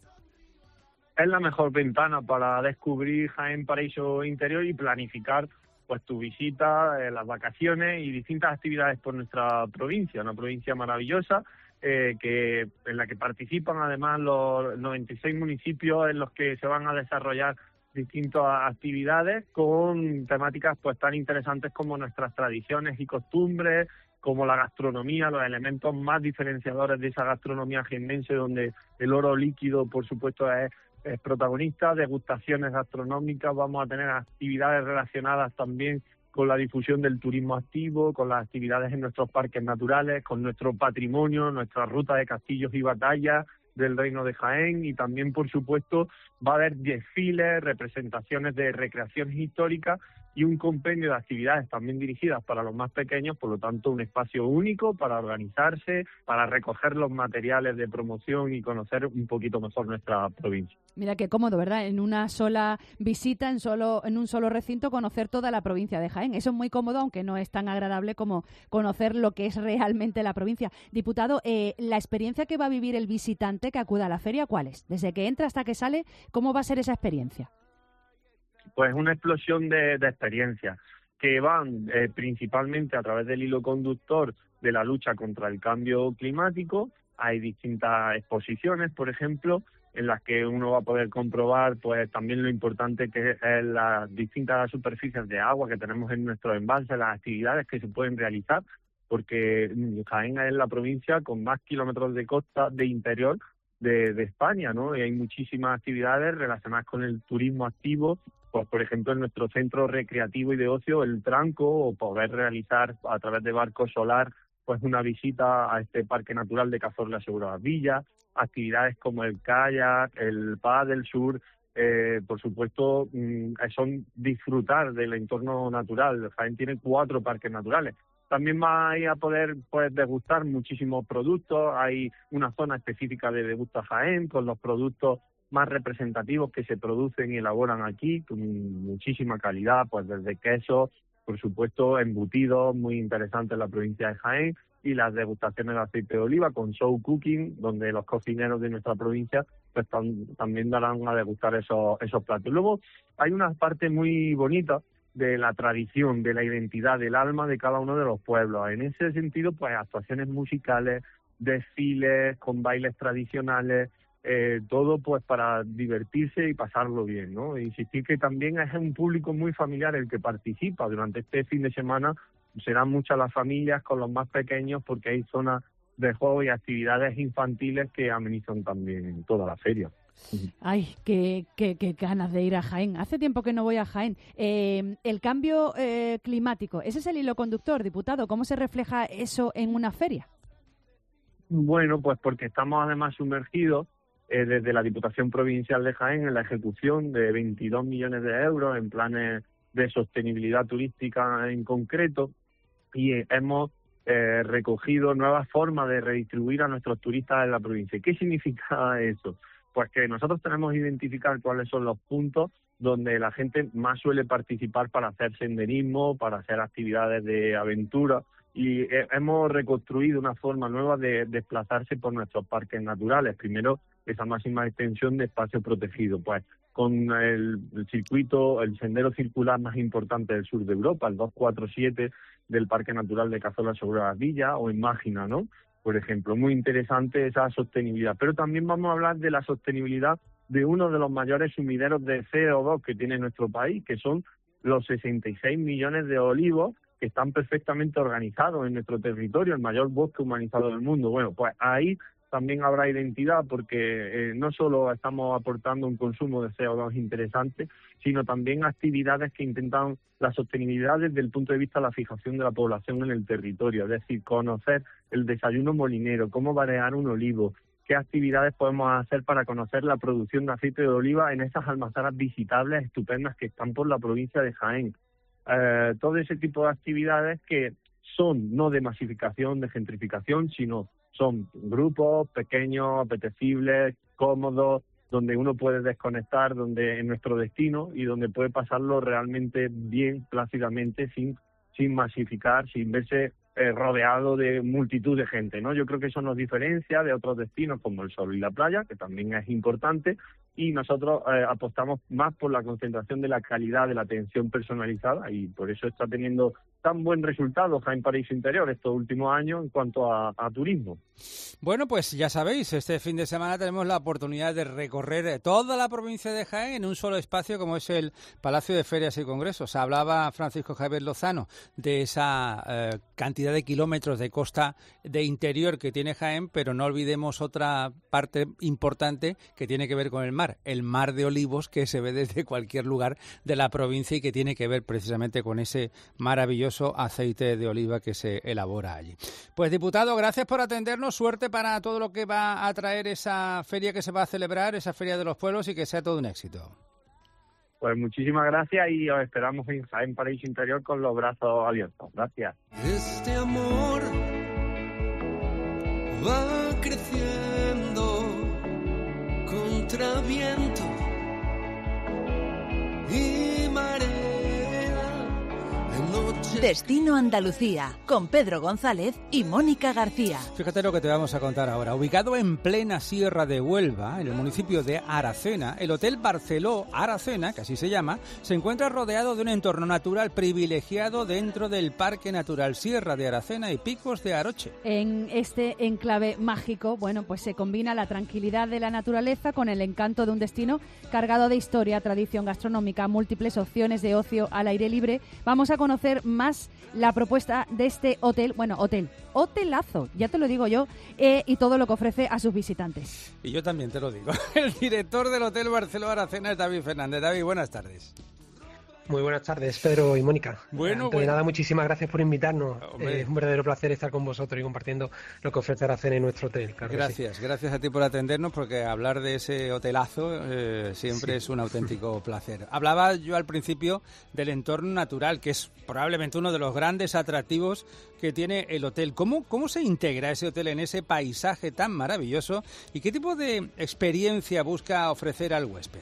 Es la mejor ventana para descubrir Jaén Paraíso Interior y planificar pues tu visita, eh, las vacaciones y distintas actividades por nuestra provincia, una provincia maravillosa eh, que en la que participan además los noventa y seis municipios en los que se van a desarrollar distintas actividades con temáticas pues tan interesantes como nuestras tradiciones y costumbres, como la gastronomía, los elementos más diferenciadores de esa gastronomía jiennense, donde el oro líquido, por supuesto, es es protagonista, degustaciones gastronómicas, vamos a tener actividades relacionadas también con la difusión del turismo activo, con las actividades en nuestros parques naturales, con nuestro patrimonio, nuestra ruta de castillos y batallas del Reino de Jaén, y también, por supuesto, va a haber desfiles, representaciones de recreaciones históricas y un compendio de actividades también dirigidas para los más pequeños, por lo tanto un espacio único para organizarse, para recoger los materiales de promoción y conocer un poquito mejor nuestra provincia.
Mira qué cómodo, ¿verdad? En una sola visita, en solo en un solo recinto, conocer toda la provincia de Jaén. Eso es muy cómodo, aunque no es tan agradable como conocer lo que es realmente la provincia. Diputado, eh, la experiencia que va a vivir el visitante que acuda a la feria, ¿cuál es? Desde que entra hasta que sale, ¿cómo va a ser esa experiencia?
Pues una explosión de, de experiencias que van eh, principalmente a través del hilo conductor de la lucha contra el cambio climático. Hay distintas exposiciones, por ejemplo, en las que uno va a poder comprobar pues también lo importante que es, es las distintas superficies de agua que tenemos en nuestros embalses, las actividades que se pueden realizar, porque Jaén es la provincia con más kilómetros de costa de interior de, de España, ¿no? Y hay muchísimas actividades relacionadas con el turismo activo, pues por ejemplo en nuestro centro recreativo y de ocio, el Tranco, o poder realizar a través de barco solar pues una visita a este parque natural de Cazorla Segura Villa, actividades como el kayak, el paddle sur, eh, por supuesto mmm, son disfrutar del entorno natural. Jaén tiene cuatro parques naturales. También vais a poder pues degustar muchísimos productos. Hay una zona específica de Degusta Jaén con los productos más representativos que se producen y elaboran aquí, con muchísima calidad, pues desde quesos, por supuesto, embutidos muy interesantes en la provincia de Jaén, y las degustaciones de aceite de oliva con show cooking, donde los cocineros de nuestra provincia pues tam- también darán a degustar esos, esos platos. Luego hay una parte muy bonita de la tradición, de la identidad, del alma de cada uno de los pueblos. En ese sentido, pues actuaciones musicales, desfiles con bailes tradicionales, eh, todo pues para divertirse y pasarlo bien, ¿no? Insistir que también es un público muy familiar el que participa. Durante este fin de semana serán muchas las familias con los más pequeños, porque hay zonas de juego y actividades infantiles que amenizan también toda la feria.
Ay, qué, qué, qué ganas de ir a Jaén. Hace tiempo que no voy a Jaén. Eh, el cambio eh, climático, ese es el hilo conductor, diputado. ¿Cómo se refleja eso en una feria?
Bueno, pues porque estamos además sumergidos eh, desde la Diputación Provincial de Jaén en la ejecución de veintidós millones de euros en planes de sostenibilidad turística en concreto, y eh, hemos eh, recogido nuevas formas de redistribuir a nuestros turistas en la provincia. ¿Qué significa eso? Pues que nosotros tenemos que identificar cuáles son los puntos donde la gente más suele participar para hacer senderismo, para hacer actividades de aventura, y eh, hemos reconstruido una forma nueva de desplazarse por nuestros parques naturales. Primero, esa máxima extensión de espacio protegido, pues con el, el circuito, el sendero circular más importante del sur de Europa, el doscientos cuarenta y siete del Parque Natural de Cazorla Segura Villa, o Imagina, ¿no? Por ejemplo, muy interesante esa sostenibilidad. Pero también vamos a hablar de la sostenibilidad de uno de los mayores sumideros de C O dos que tiene nuestro país, que son los sesenta y seis millones de olivos que están perfectamente organizados en nuestro territorio, el mayor bosque humanizado del mundo. Bueno, pues ahí también habrá identidad, porque eh, no solo estamos aportando un consumo de C O dos interesante, sino también actividades que intentan la sostenibilidad desde el punto de vista de la fijación de la población en el territorio, es decir, conocer el desayuno molinero, cómo variar un olivo, qué actividades podemos hacer para conocer la producción de aceite de oliva en esas almazaras visitables estupendas que están por la provincia de Jaén. Eh, todo ese tipo de actividades que son no de masificación, de gentrificación, sino son grupos pequeños, apetecibles, cómodos, donde uno puede desconectar, donde en nuestro destino y donde puede pasarlo realmente bien, plácidamente, sin, sin masificar, sin verse eh, rodeado de multitud de gente, ¿no? Yo creo que eso nos diferencia de otros destinos como el sol y la playa, que también es importante, y nosotros eh, apostamos más por la concentración de la calidad de la atención personalizada, y por eso está teniendo tan buen resultado Jaén Paraíso Interior estos últimos años en cuanto a, a turismo.
Bueno, pues ya sabéis, este fin de semana tenemos la oportunidad de recorrer toda la provincia de Jaén en un solo espacio como es el Palacio de Ferias y Congresos. Hablaba Francisco Javier Lozano de esa eh, cantidad de kilómetros de costa de interior que tiene Jaén, pero no olvidemos otra parte importante que tiene que ver con el mar, el mar de olivos que se ve desde cualquier lugar de la provincia y que tiene que ver precisamente con ese maravilloso aceite de oliva que se elabora allí. Pues diputado, gracias por atendernos, suerte para todo lo que va a traer esa feria que se va a celebrar, esa Feria de los Pueblos, y que sea todo un éxito.
Pues muchísimas gracias y os esperamos en Jaén Paraíso Interior con los brazos abiertos. Gracias.
Este amor va creciendo contra viento y marea.
Destino Andalucía, con Pedro González y Mónica García.
Fíjate lo que te vamos a contar ahora. Ubicado en plena Sierra de Huelva, en el municipio de Aracena, el Hotel Barceló Aracena, que así se llama, se encuentra rodeado de un entorno natural privilegiado dentro del Parque Natural Sierra de Aracena y Picos de Aroche.
En este enclave mágico, bueno, pues se combina la tranquilidad de la naturaleza con el encanto de un destino cargado de historia, tradición gastronómica, múltiples opciones de ocio al aire libre. Vamos a conocer más la propuesta de este hotel, bueno, hotel, hotelazo, ya te lo digo yo, eh, y todo lo que ofrece a sus visitantes.
Y yo también te lo digo. El director del Hotel Barceló Aracena es David Fernández. David, buenas tardes.
Muy buenas tardes, Pedro y Mónica.
Bueno,
Antes
bueno.
de nada, muchísimas gracias por invitarnos.
Hombre.
Eh, es un verdadero placer estar con vosotros y compartiendo lo que ofrece Aracena en nuestro hotel. Claro que
Gracias,
sí.
gracias a ti por atendernos, porque hablar de ese hotelazo eh, siempre sí. es un auténtico placer. Hablaba yo al principio del entorno natural, que es probablemente uno de los grandes atractivos que tiene el hotel. ¿Cómo, cómo se integra ese hotel en ese paisaje tan maravilloso y qué tipo de experiencia busca ofrecer al huésped?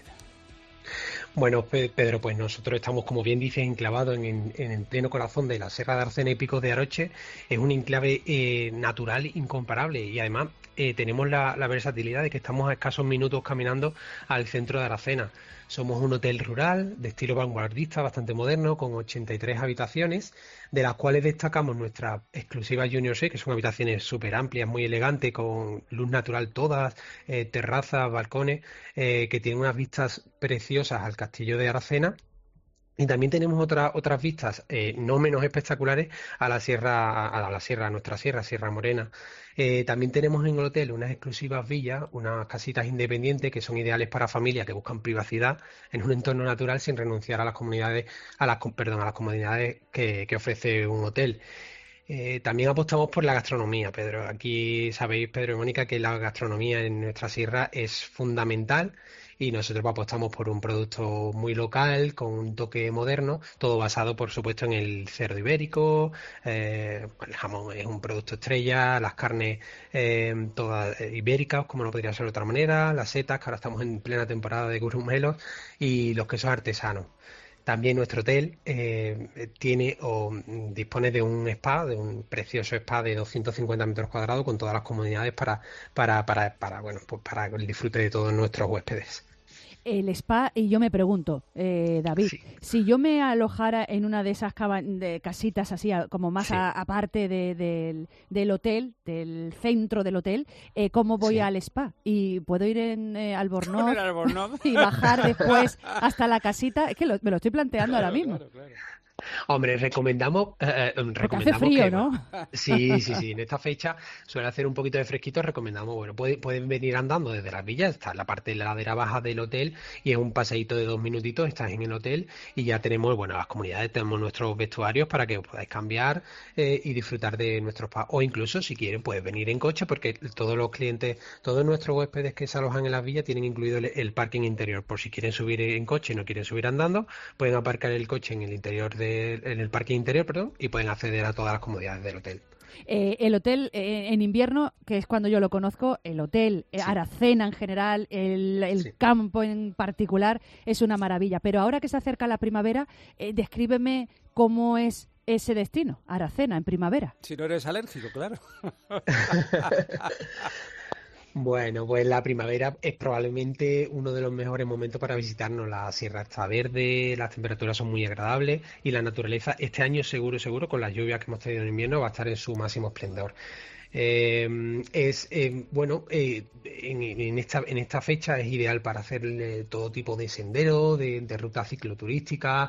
Bueno, Pedro, pues nosotros estamos, como bien dices, enclavados en, en, en el pleno corazón de la Sierra de Aracena y Picos de Aroche. Es un enclave eh, natural incomparable y además eh, tenemos la, la versatilidad de que estamos a escasos minutos caminando al centro de Aracena. Somos un hotel rural de estilo vanguardista, bastante moderno, con ochenta y tres habitaciones, de las cuales destacamos nuestra exclusiva Junior Suite, que son habitaciones súper amplias, muy elegantes, con luz natural todas, eh, terrazas, balcones, eh, que tienen unas vistas preciosas al castillo de Aracena. Y también tenemos otras otras vistas eh, no menos espectaculares a la sierra, a la sierra, a nuestra sierra, Sierra Morena. Eh, también tenemos en el hotel unas exclusivas villas, unas casitas independientes que son ideales para familias que buscan privacidad en un entorno natural sin renunciar a las comunidades, a las perdón, a las comodidades que, que ofrece un hotel. Eh, también apostamos por la gastronomía, Pedro. Aquí sabéis, Pedro y Mónica, que la gastronomía en nuestra sierra es fundamental. Y nosotros apostamos por un producto muy local, con un toque moderno, todo basado, por supuesto, en el cerdo ibérico, eh, el jamón es un producto estrella, las carnes eh, todas ibéricas, como no podría ser de otra manera, las setas, que ahora estamos en plena temporada de grumelos, y los quesos artesanos. También nuestro hotel eh, tiene o dispone de un spa, de un precioso spa de doscientos cincuenta metros cuadrados con todas las comodidades para para para para bueno pues para el disfrute de todos nuestros huéspedes.
El spa, y yo me pregunto, eh, David, sí. si yo me alojara en una de esas caba- de casitas así, como más sí. a, aparte de, de, del hotel, del centro del hotel, eh, ¿cómo voy sí. al spa? ¿Y puedo ir en eh, Albornoz, Albornoz y bajar después hasta la casita? Es que lo, me lo estoy planteando claro, ahora mismo.
Claro, claro. Hombre, recomendamos... Eh, recomendamos
hace frío,
que,
¿no?
Bueno, sí, sí, sí. En esta fecha suele hacer un poquito de fresquito. Recomendamos, bueno, pueden, pueden venir andando desde las villas, está en la parte de la ladera baja del hotel y es un paseíto de dos minutitos, estás en el hotel y ya tenemos, bueno, las comunidades tenemos nuestros vestuarios para que os podáis cambiar eh, y disfrutar de nuestros spa. O incluso, si quieren, puedes venir en coche porque todos los clientes, todos nuestros huéspedes que se alojan en las villas tienen incluido el, el parking interior. Por si quieren subir en coche y no quieren subir andando, pueden aparcar el coche en el interior de en el parque interior, perdón, y pueden acceder a todas las comodidades del hotel.
Eh, el hotel eh, en invierno, que es cuando yo lo conozco, el hotel, sí. Aracena en general, el, el sí. campo en particular, es una maravilla. Pero ahora que se acerca la primavera, eh, descríbeme cómo es ese destino, Aracena en primavera.
Si no eres alérgico, claro.
Bueno, pues la primavera es probablemente uno de los mejores momentos para visitarnos. La sierra está verde, las temperaturas son muy agradables y la naturaleza este año seguro, seguro, con las lluvias que hemos tenido en invierno, va a estar en su máximo esplendor. Eh, es eh, bueno eh, en, en esta en esta fecha es ideal para hacer eh, todo tipo de senderos, de, de rutas cicloturísticas,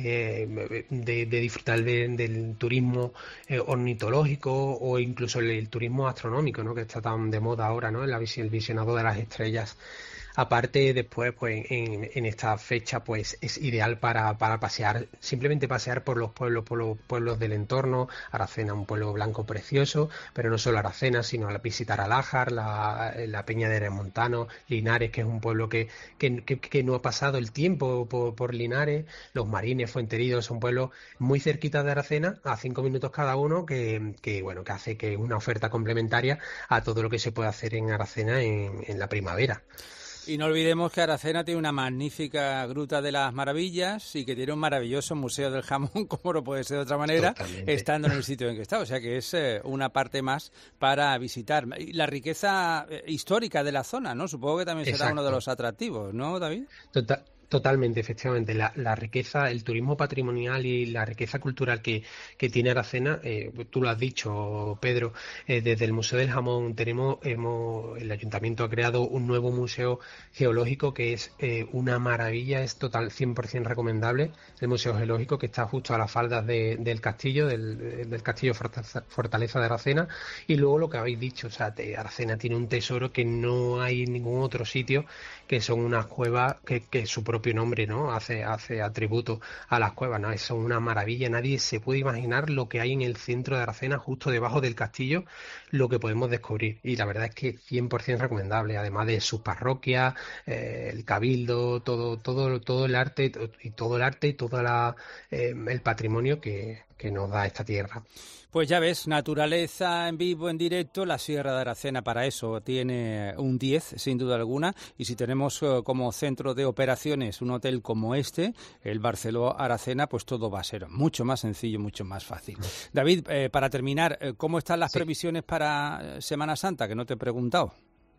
eh, de, de disfrutar de, del turismo eh, ornitológico o incluso el, el turismo astronómico, ¿no? Que está tan de moda ahora, ¿no? El, el visionado de las estrellas. Aparte, después, pues en, en esta fecha, pues es ideal para, para pasear, simplemente pasear por los pueblos, por los pueblos del entorno. Aracena, un pueblo blanco precioso, pero no solo Aracena, sino a visitar Alájar, la, la Peña de Montano, Linares, que es un pueblo que, que, que, que no ha pasado el tiempo por, por Linares, Los Marines, Fuenteridos, son pueblos muy cerquitas de Aracena, a cinco minutos cada uno, que, que bueno, que hace que es una oferta complementaria a todo lo que se puede hacer en Aracena en, en la primavera.
Y no olvidemos que Aracena tiene una magnífica Gruta de las Maravillas y que tiene un maravilloso Museo del Jamón, como no puede ser de otra manera, totalmente, estando en el sitio en que está. O sea que es eh, una parte más para visitar. Y la riqueza eh, histórica de la zona, ¿no? Supongo que también será Exacto. uno de los atractivos, ¿no, David?
Total. Totalmente, efectivamente. La, la riqueza, el turismo patrimonial y la riqueza cultural que, que tiene Aracena, eh, tú lo has dicho, Pedro, eh, desde el Museo del Jamón tenemos, hemos, el Ayuntamiento ha creado un nuevo museo geológico que es eh, una maravilla, es total cien por ciento recomendable, el Museo Geológico que está justo a las faldas de, del castillo, del, del castillo Fortaleza de Aracena, y luego lo que habéis dicho, o sea, de Aracena tiene un tesoro que no hay en ningún otro sitio, que son unas cuevas que, que su propio nombre, ¿no? Hace, hace atributo a las cuevas, ¿no? Son una maravilla, nadie se puede imaginar lo que hay en el centro de Aracena, justo debajo del castillo, lo que podemos descubrir. Y la verdad es que cien por ciento recomendable, además de sus parroquias, eh, el cabildo, todo, todo, todo el arte y todo el arte y todo la, eh, el patrimonio que, que nos da esta tierra.
Pues ya ves, naturaleza en vivo, en directo, la Sierra de Aracena para eso tiene un diez, sin duda alguna, y si tenemos uh, como centro de operaciones un hotel como este, el Barceló Aracena, pues todo va a ser mucho más sencillo, mucho más fácil. David, eh, para terminar, ¿cómo están las sí. previsiones para Semana Santa? Que no te he preguntado.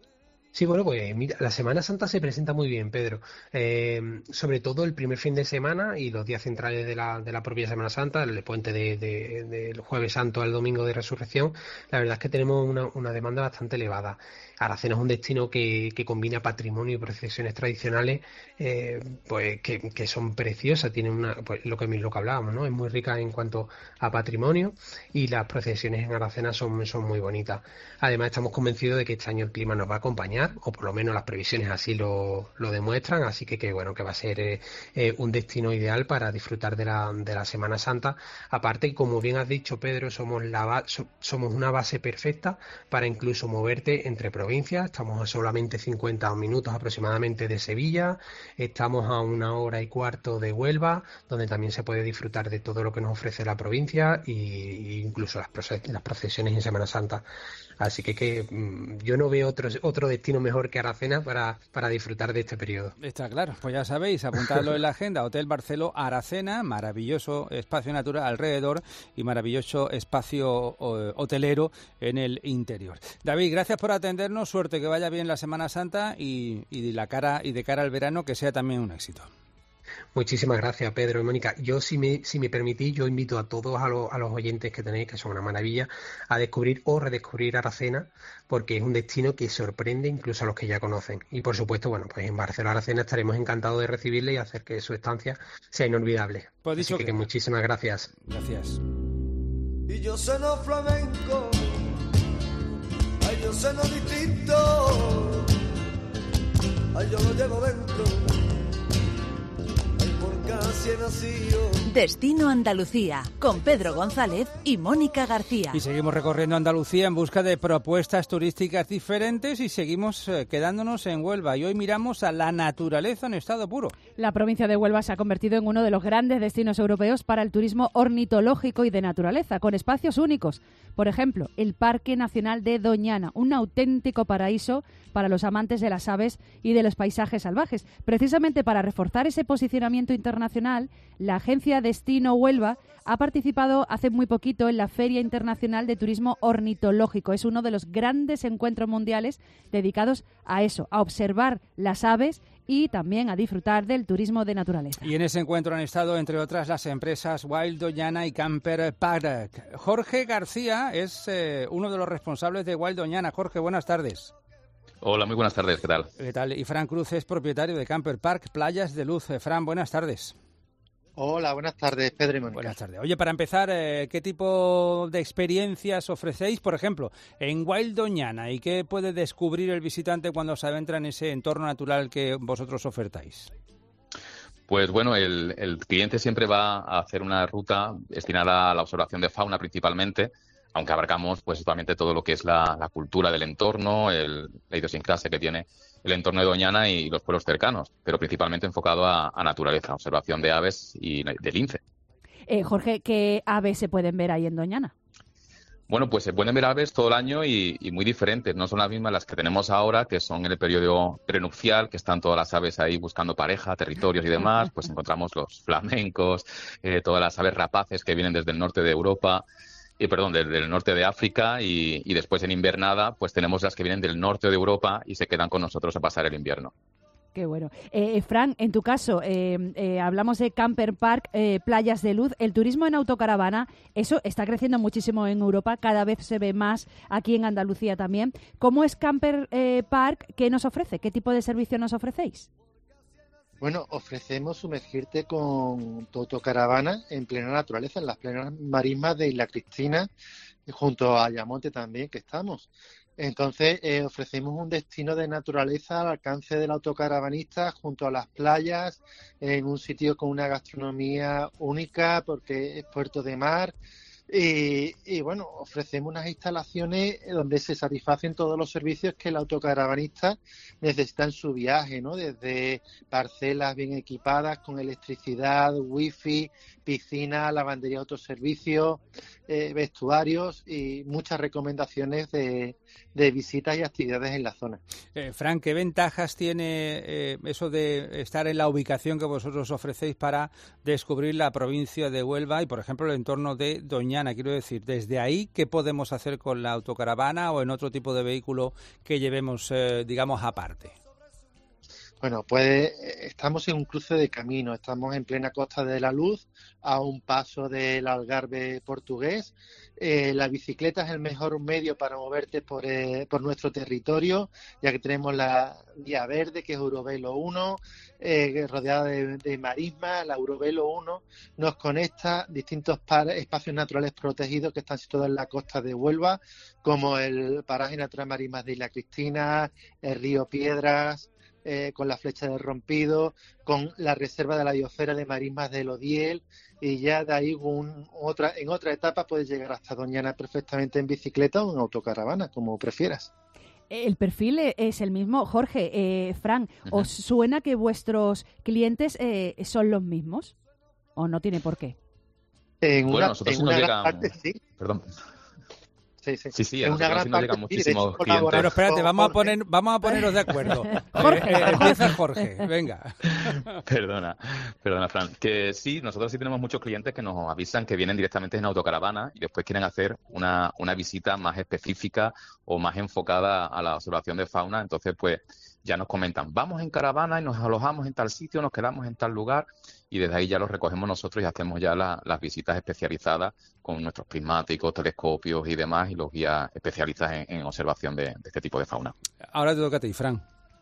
Sí, bueno, pues mira, la Semana Santa se presenta muy bien, Pedro. Eh, sobre todo el primer fin de semana y los días centrales de la, de la propia Semana Santa, el puente del de, de, de Jueves Santo al Domingo de Resurrección, la verdad es que tenemos una, una demanda bastante elevada. Aracena es un destino que, que combina patrimonio y procesiones tradicionales, eh, pues que, que son preciosas, tienen una, pues lo que lo que hablábamos, ¿no? Es muy rica en cuanto a patrimonio y las procesiones en Aracena son, son muy bonitas. Además, estamos convencidos de que este año el clima nos va a acompañar, o por lo menos las previsiones así lo, lo demuestran, así que, que bueno, que va a ser eh, eh, un destino ideal para disfrutar de la, de la Semana Santa. Aparte, como bien has dicho, Pedro, somos la so, somos una base perfecta para incluso moverte entre provincias. Estamos a solamente cincuenta minutos aproximadamente de Sevilla, estamos a una hora y cuarto de Huelva, donde también se puede disfrutar de todo lo que nos ofrece la provincia e incluso las, las procesiones en Semana Santa. Así que, que mmm, yo no veo otro, otro destino mejor que Aracena para, para disfrutar de este periodo.
Está claro, pues ya sabéis, apuntadlo en la agenda, Hotel Barceló Aracena, maravilloso espacio natural alrededor y maravilloso espacio eh, hotelero en el interior. David, gracias por atendernos, suerte, que vaya bien la Semana Santa y, y, de, la cara, y de cara al verano que sea también un éxito.
Muchísimas gracias, Pedro y Mónica. Yo, si me, si me permitís, yo invito a todos a, lo, a los oyentes que tenéis, que son una maravilla, a descubrir o redescubrir Aracena, porque es un destino que sorprende incluso a los que ya conocen. Y, por supuesto, bueno, pues en Barcelona Aracena estaremos encantados de recibirle y hacer que su estancia sea inolvidable.
Pues
Así que, que muchísimas gracias.
Gracias.
Y yo sueno flamenco, ay, yo sueno distinto, ay, yo lo llevo dentro.
Destino Andalucía, con Pedro González y Mónica García.
Y seguimos recorriendo Andalucía en busca de propuestas turísticas diferentes y seguimos eh, quedándonos en Huelva. Y hoy miramos a la naturaleza en estado puro.
La provincia de Huelva se ha convertido en uno de los grandes destinos europeos para el turismo ornitológico y de naturaleza, con espacios únicos. Por ejemplo, el Parque Nacional de Doñana, un auténtico paraíso para los amantes de las aves y de los paisajes salvajes. Precisamente para reforzar ese posicionamiento internacional, la agencia Destino Huelva ha participado hace muy poquito en la Feria Internacional de Turismo Ornitológico. Es uno de los grandes encuentros mundiales dedicados a eso, a observar las aves y también a disfrutar del turismo de naturaleza.
Y en ese encuentro han estado, entre otras, las empresas Wild Doñana y Camper Park. Jorge García es eh, uno de los responsables de Wild Doñana. Jorge, buenas tardes.
Hola, muy buenas tardes, ¿qué tal?
¿Qué tal? Y Fran Cruz es propietario de Camper Park Playas de Luz. Fran, buenas tardes.
Hola, buenas tardes, Pedro y Mónica.
Buenas tardes. Oye, para empezar, eh, ¿qué tipo de experiencias ofrecéis, por ejemplo, en Wild Doñana? ¿Y qué puede descubrir el visitante cuando se adentra en ese entorno natural que vosotros ofertáis?
Pues bueno, el, el cliente siempre va a hacer una ruta destinada a la observación de fauna principalmente, aunque abarcamos pues totalmente todo lo que es la, la cultura del entorno, el, la idiosincrasia que tiene el entorno de Doñana y los pueblos cercanos, pero principalmente enfocado a, a naturaleza, observación de aves y de lince.
Eh, Jorge, ¿qué aves se pueden ver ahí en Doñana?
Bueno, pues se pueden ver aves todo el año y, y muy diferentes. No son las mismas las que tenemos ahora, que son en el periodo prenupcial, que están todas las aves ahí buscando pareja, territorios y demás. Pues encontramos los flamencos, eh, todas las aves rapaces que vienen desde el norte de Europa, y perdón, desde el norte de África, y, y después en invernada pues tenemos las que vienen del norte de Europa y se quedan con nosotros a pasar el invierno.
Qué bueno. Eh, Fran, en tu caso, eh, eh, hablamos de Camper Park, eh, Playas de Luz. El turismo en autocaravana, eso está creciendo muchísimo en Europa, cada vez se ve más aquí en Andalucía también. ¿Cómo es Camper eh, Park? ¿Qué nos ofrece? ¿Qué tipo de servicio nos ofrecéis?
Bueno, ofrecemos sumergirte con tu autocaravana en plena naturaleza, en las plenas marismas de Isla Cristina, junto a Ayamonte también, que estamos. Entonces, eh, ofrecemos un destino de naturaleza al alcance del autocaravanista, junto a las playas, en un sitio con una gastronomía única, porque es puerto de mar. Y, y bueno, ofrecemos unas instalaciones donde se satisfacen todos los servicios que el autocaravanista necesita en su viaje, ¿no? Desde parcelas bien equipadas con electricidad, wifi, piscina, lavandería, autoservicio, eh, vestuarios y muchas recomendaciones de, de visitas y actividades en la zona.
Eh, Fran, ¿qué ventajas tiene eh, eso de estar en la ubicación que vosotros ofrecéis para descubrir la provincia de Huelva y, por ejemplo, el entorno de Doñana? Quiero decir, desde ahí, ¿qué podemos hacer con la autocaravana o en otro tipo de vehículo que llevemos, eh, digamos, aparte?
Bueno, pues estamos en un cruce de camino, estamos en plena Costa de la Luz, a un paso del Algarve portugués. Eh, la bicicleta es el mejor medio para moverte por, eh, por nuestro territorio, ya que tenemos la vía verde, que es Eurovelo uno, eh, rodeada de, de marismas. La Eurovelo uno nos conecta distintos par- espacios naturales protegidos que están situados en la costa de Huelva, como el paraje natural marismas de Isla Cristina, el río Piedras, Eh, con la flecha del Rompido, con la reserva de la biosfera de marismas del Odiel, y ya de ahí un, otra, en otra etapa puedes llegar hasta Doñana perfectamente en bicicleta o en autocaravana, como prefieras.
El perfil es el mismo. Jorge, eh, Fran, uh-huh. ¿os suena que vuestros clientes eh, son los mismos? ¿O no tiene por qué?
En
bueno,
una,
nosotros
en
sí nos
una
llegan...
parte, sí.
Perdón.
Sí, sí.
Sí, sí,
es
a
una
nosotros
gran
sí nos llegan
parte
muchísimos clientes.
Pero espérate, vamos a poner, vamos a poneros de acuerdo. Eh, eh, empieza Jorge, venga.
Perdona, perdona, Fran. Que sí, nosotros sí tenemos muchos clientes que nos avisan que vienen directamente en autocaravana y después quieren hacer una, una visita más específica o más enfocada a la observación de fauna. Entonces, pues, ya nos comentan, vamos en caravana y nos alojamos en tal sitio, nos quedamos en tal lugar y desde ahí ya los recogemos nosotros y hacemos ya la, las visitas especializadas con nuestros prismáticos, telescopios y demás y los guías especialistas en, en observación de, de este tipo de fauna.
Ahora te toca a ti, Fran.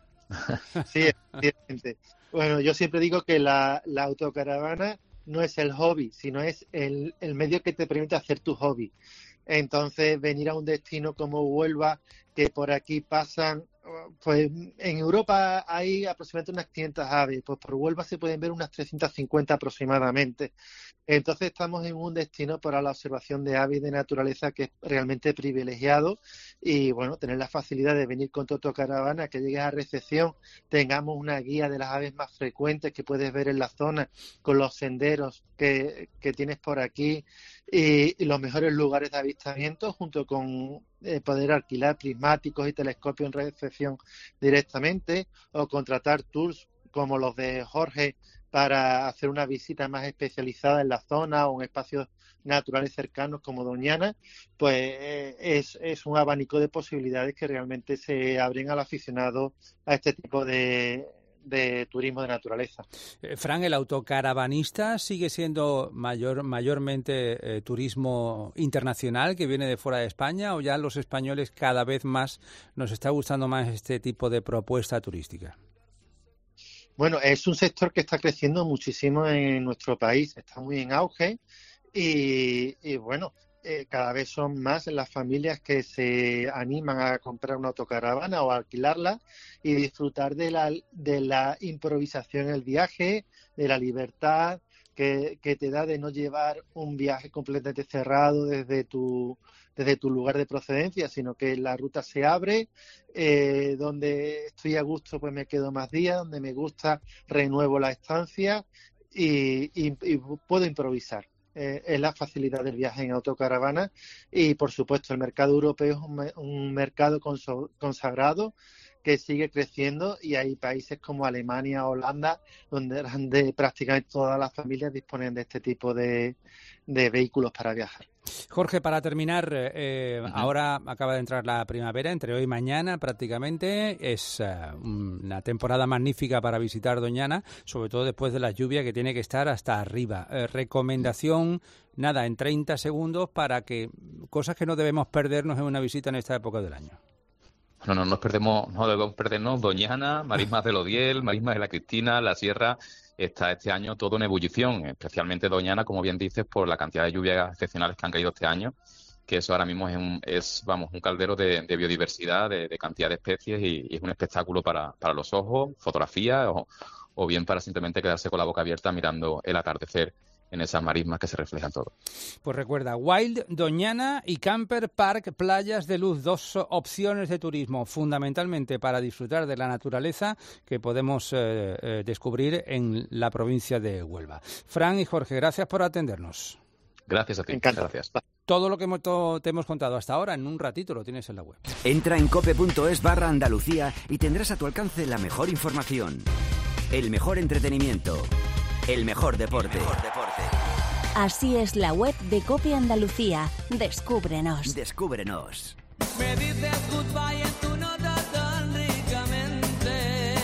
Sí, efectivamente. Bueno, yo siempre digo que la, la autocaravana no es el hobby, sino es el, el medio que te permite hacer tu hobby. Entonces, venir a un destino como Huelva, que por aquí pasan, pues en Europa hay aproximadamente unas quinientas aves, pues por Huelva se pueden ver unas trescientas cincuenta aproximadamente. Entonces estamos en un destino para la observación de aves y de naturaleza que es realmente privilegiado y bueno, tener la facilidad de venir con tu autocaravana, que llegues a recepción, tengamos una guía de las aves más frecuentes que puedes ver en la zona, con los senderos que, que tienes por aquí y, y los mejores lugares de avistamiento junto con eh, poder alquilar prismáticos y telescopios en recepción directamente o contratar tours como los de Jorge para hacer una visita más especializada en la zona o en espacios naturales cercanos como Doñana, pues eh, es, es un abanico de posibilidades que realmente se abren al aficionado a este tipo de, de turismo de naturaleza.
Eh, Fran, ¿el autocaravanista sigue siendo mayor mayormente eh, turismo internacional que viene de fuera de España o ya los españoles cada vez más nos está gustando más este tipo de propuesta turística?
Bueno, es un sector que está creciendo muchísimo en nuestro país, está muy en auge y, y bueno, eh, cada vez son más las familias que se animan a comprar una autocaravana o a alquilarla y disfrutar de la, de la improvisación en el viaje, de la libertad que, que te da de no llevar un viaje completamente cerrado desde tu desde tu lugar de procedencia, sino que la ruta se abre, eh, donde estoy a gusto pues me quedo más días, donde me gusta renuevo la estancia y, y, y puedo improvisar. Eh, es la facilidad del viaje en autocaravana y por supuesto el mercado europeo es un, un mercado conso, consagrado que sigue creciendo y hay países como Alemania, Holanda, donde, donde prácticamente todas las familias disponen de este tipo de, de vehículos para viajar.
Jorge, para terminar, eh, uh-huh. ahora acaba de entrar la primavera, entre hoy y mañana prácticamente, es uh, una temporada magnífica para visitar Doñana, sobre todo después de la lluvia que tiene que estar hasta arriba. Eh, recomendación, nada, en treinta segundos para que cosas que no debemos perdernos en una visita en esta época del año.
No, no nos perdemos, no debemos perdernos Doñana, Marismas del Odiel, Marismas de la Cristina, la Sierra. Está este año todo en ebullición, especialmente Doñana, como bien dices, por la cantidad de lluvias excepcionales que han caído este año, que eso ahora mismo es, un, es vamos, un caldero de, de biodiversidad, de, de cantidad de especies y, y es un espectáculo para, para los ojos, fotografía o, o bien para simplemente quedarse con la boca abierta mirando el atardecer en esas marismas que se reflejan todo.
Pues recuerda, Wild, Doñana y Camper Park Playas de Luz, dos opciones de turismo fundamentalmente para disfrutar de la naturaleza que podemos eh, eh, descubrir en la provincia de Huelva. Fran y Jorge, gracias por atendernos.
Gracias a ti.
Encantado.
Gracias.
Todo lo que hemos, to, te hemos contado hasta ahora, en un ratito lo tienes en la web.
Entra en cope.es barra Andalucía y tendrás a tu alcance la mejor información, el mejor entretenimiento, el mejor deporte. El mejor deporte.
Así es la web de Cope Andalucía. Descúbrenos.
Descúbrenos.
Me dices goodbye en tu nota tan ricamente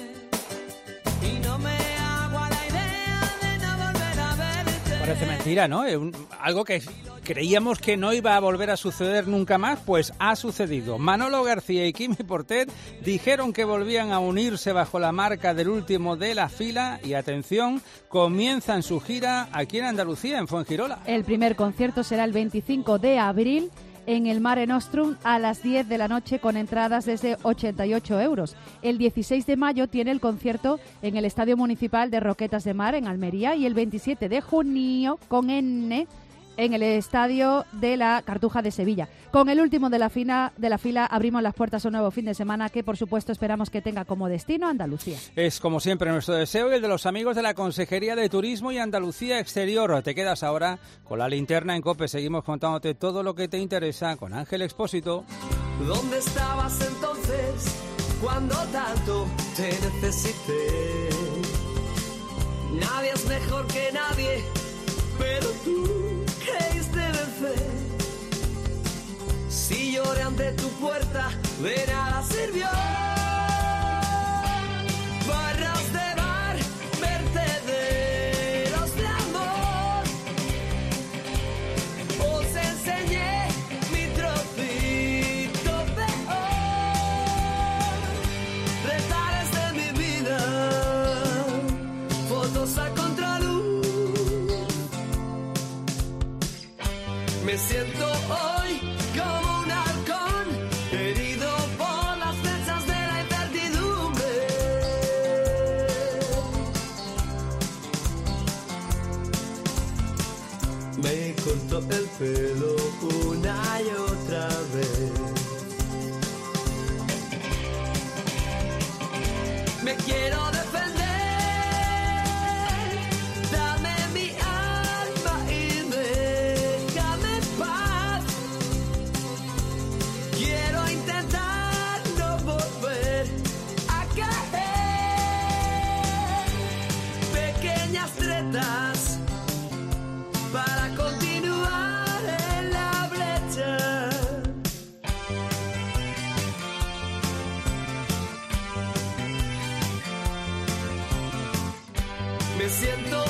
y no me hago a la idea de no volver a verte.
Parece mentira, ¿no? Es un, algo que creíamos que no iba a volver a suceder nunca más, pues ha sucedido. Manolo García y Quimi Portet dijeron que volvían a unirse bajo la marca del último de la fila y, atención, comienzan su gira aquí en Andalucía, en Fuengirola.
El primer concierto será el veinticinco de abril en el Mare Nostrum a las diez de la noche con entradas desde ochenta y ocho euros. El dieciséis de mayo tiene el concierto en el Estadio Municipal de Roquetas de Mar en Almería y el veintisiete de junio con N en el estadio de la Cartuja de Sevilla. Con el último de la, fila, de la fila abrimos las puertas a un nuevo fin de semana que, por supuesto, esperamos que tenga como destino Andalucía.
Es, como siempre, nuestro deseo y el de los amigos de la Consejería de Turismo y Andalucía Exterior. Te quedas ahora con la linterna en COPE. Seguimos contándote todo lo que te interesa con Ángel Expósito.
¿Dónde estabas entonces cuando tanto te necesité? Nadie es mejor que nadie, pero tú creíste vencer. Si lloré ante tu puerta, de nada sirvió. Barras de bar, vertederos de amor. Os enseñé mi trocito peor. Retares de mi vida, fotos a contraluz. Me siento hoy como un halcón, herido por las flechas de la incertidumbre. Me corto el pelo una y otra vez. Me quiero defender. Dame mi alma y déjame en paz. Quiero intentar no volver a caer. Pequeñas tretas para continuar en la brecha. Me siento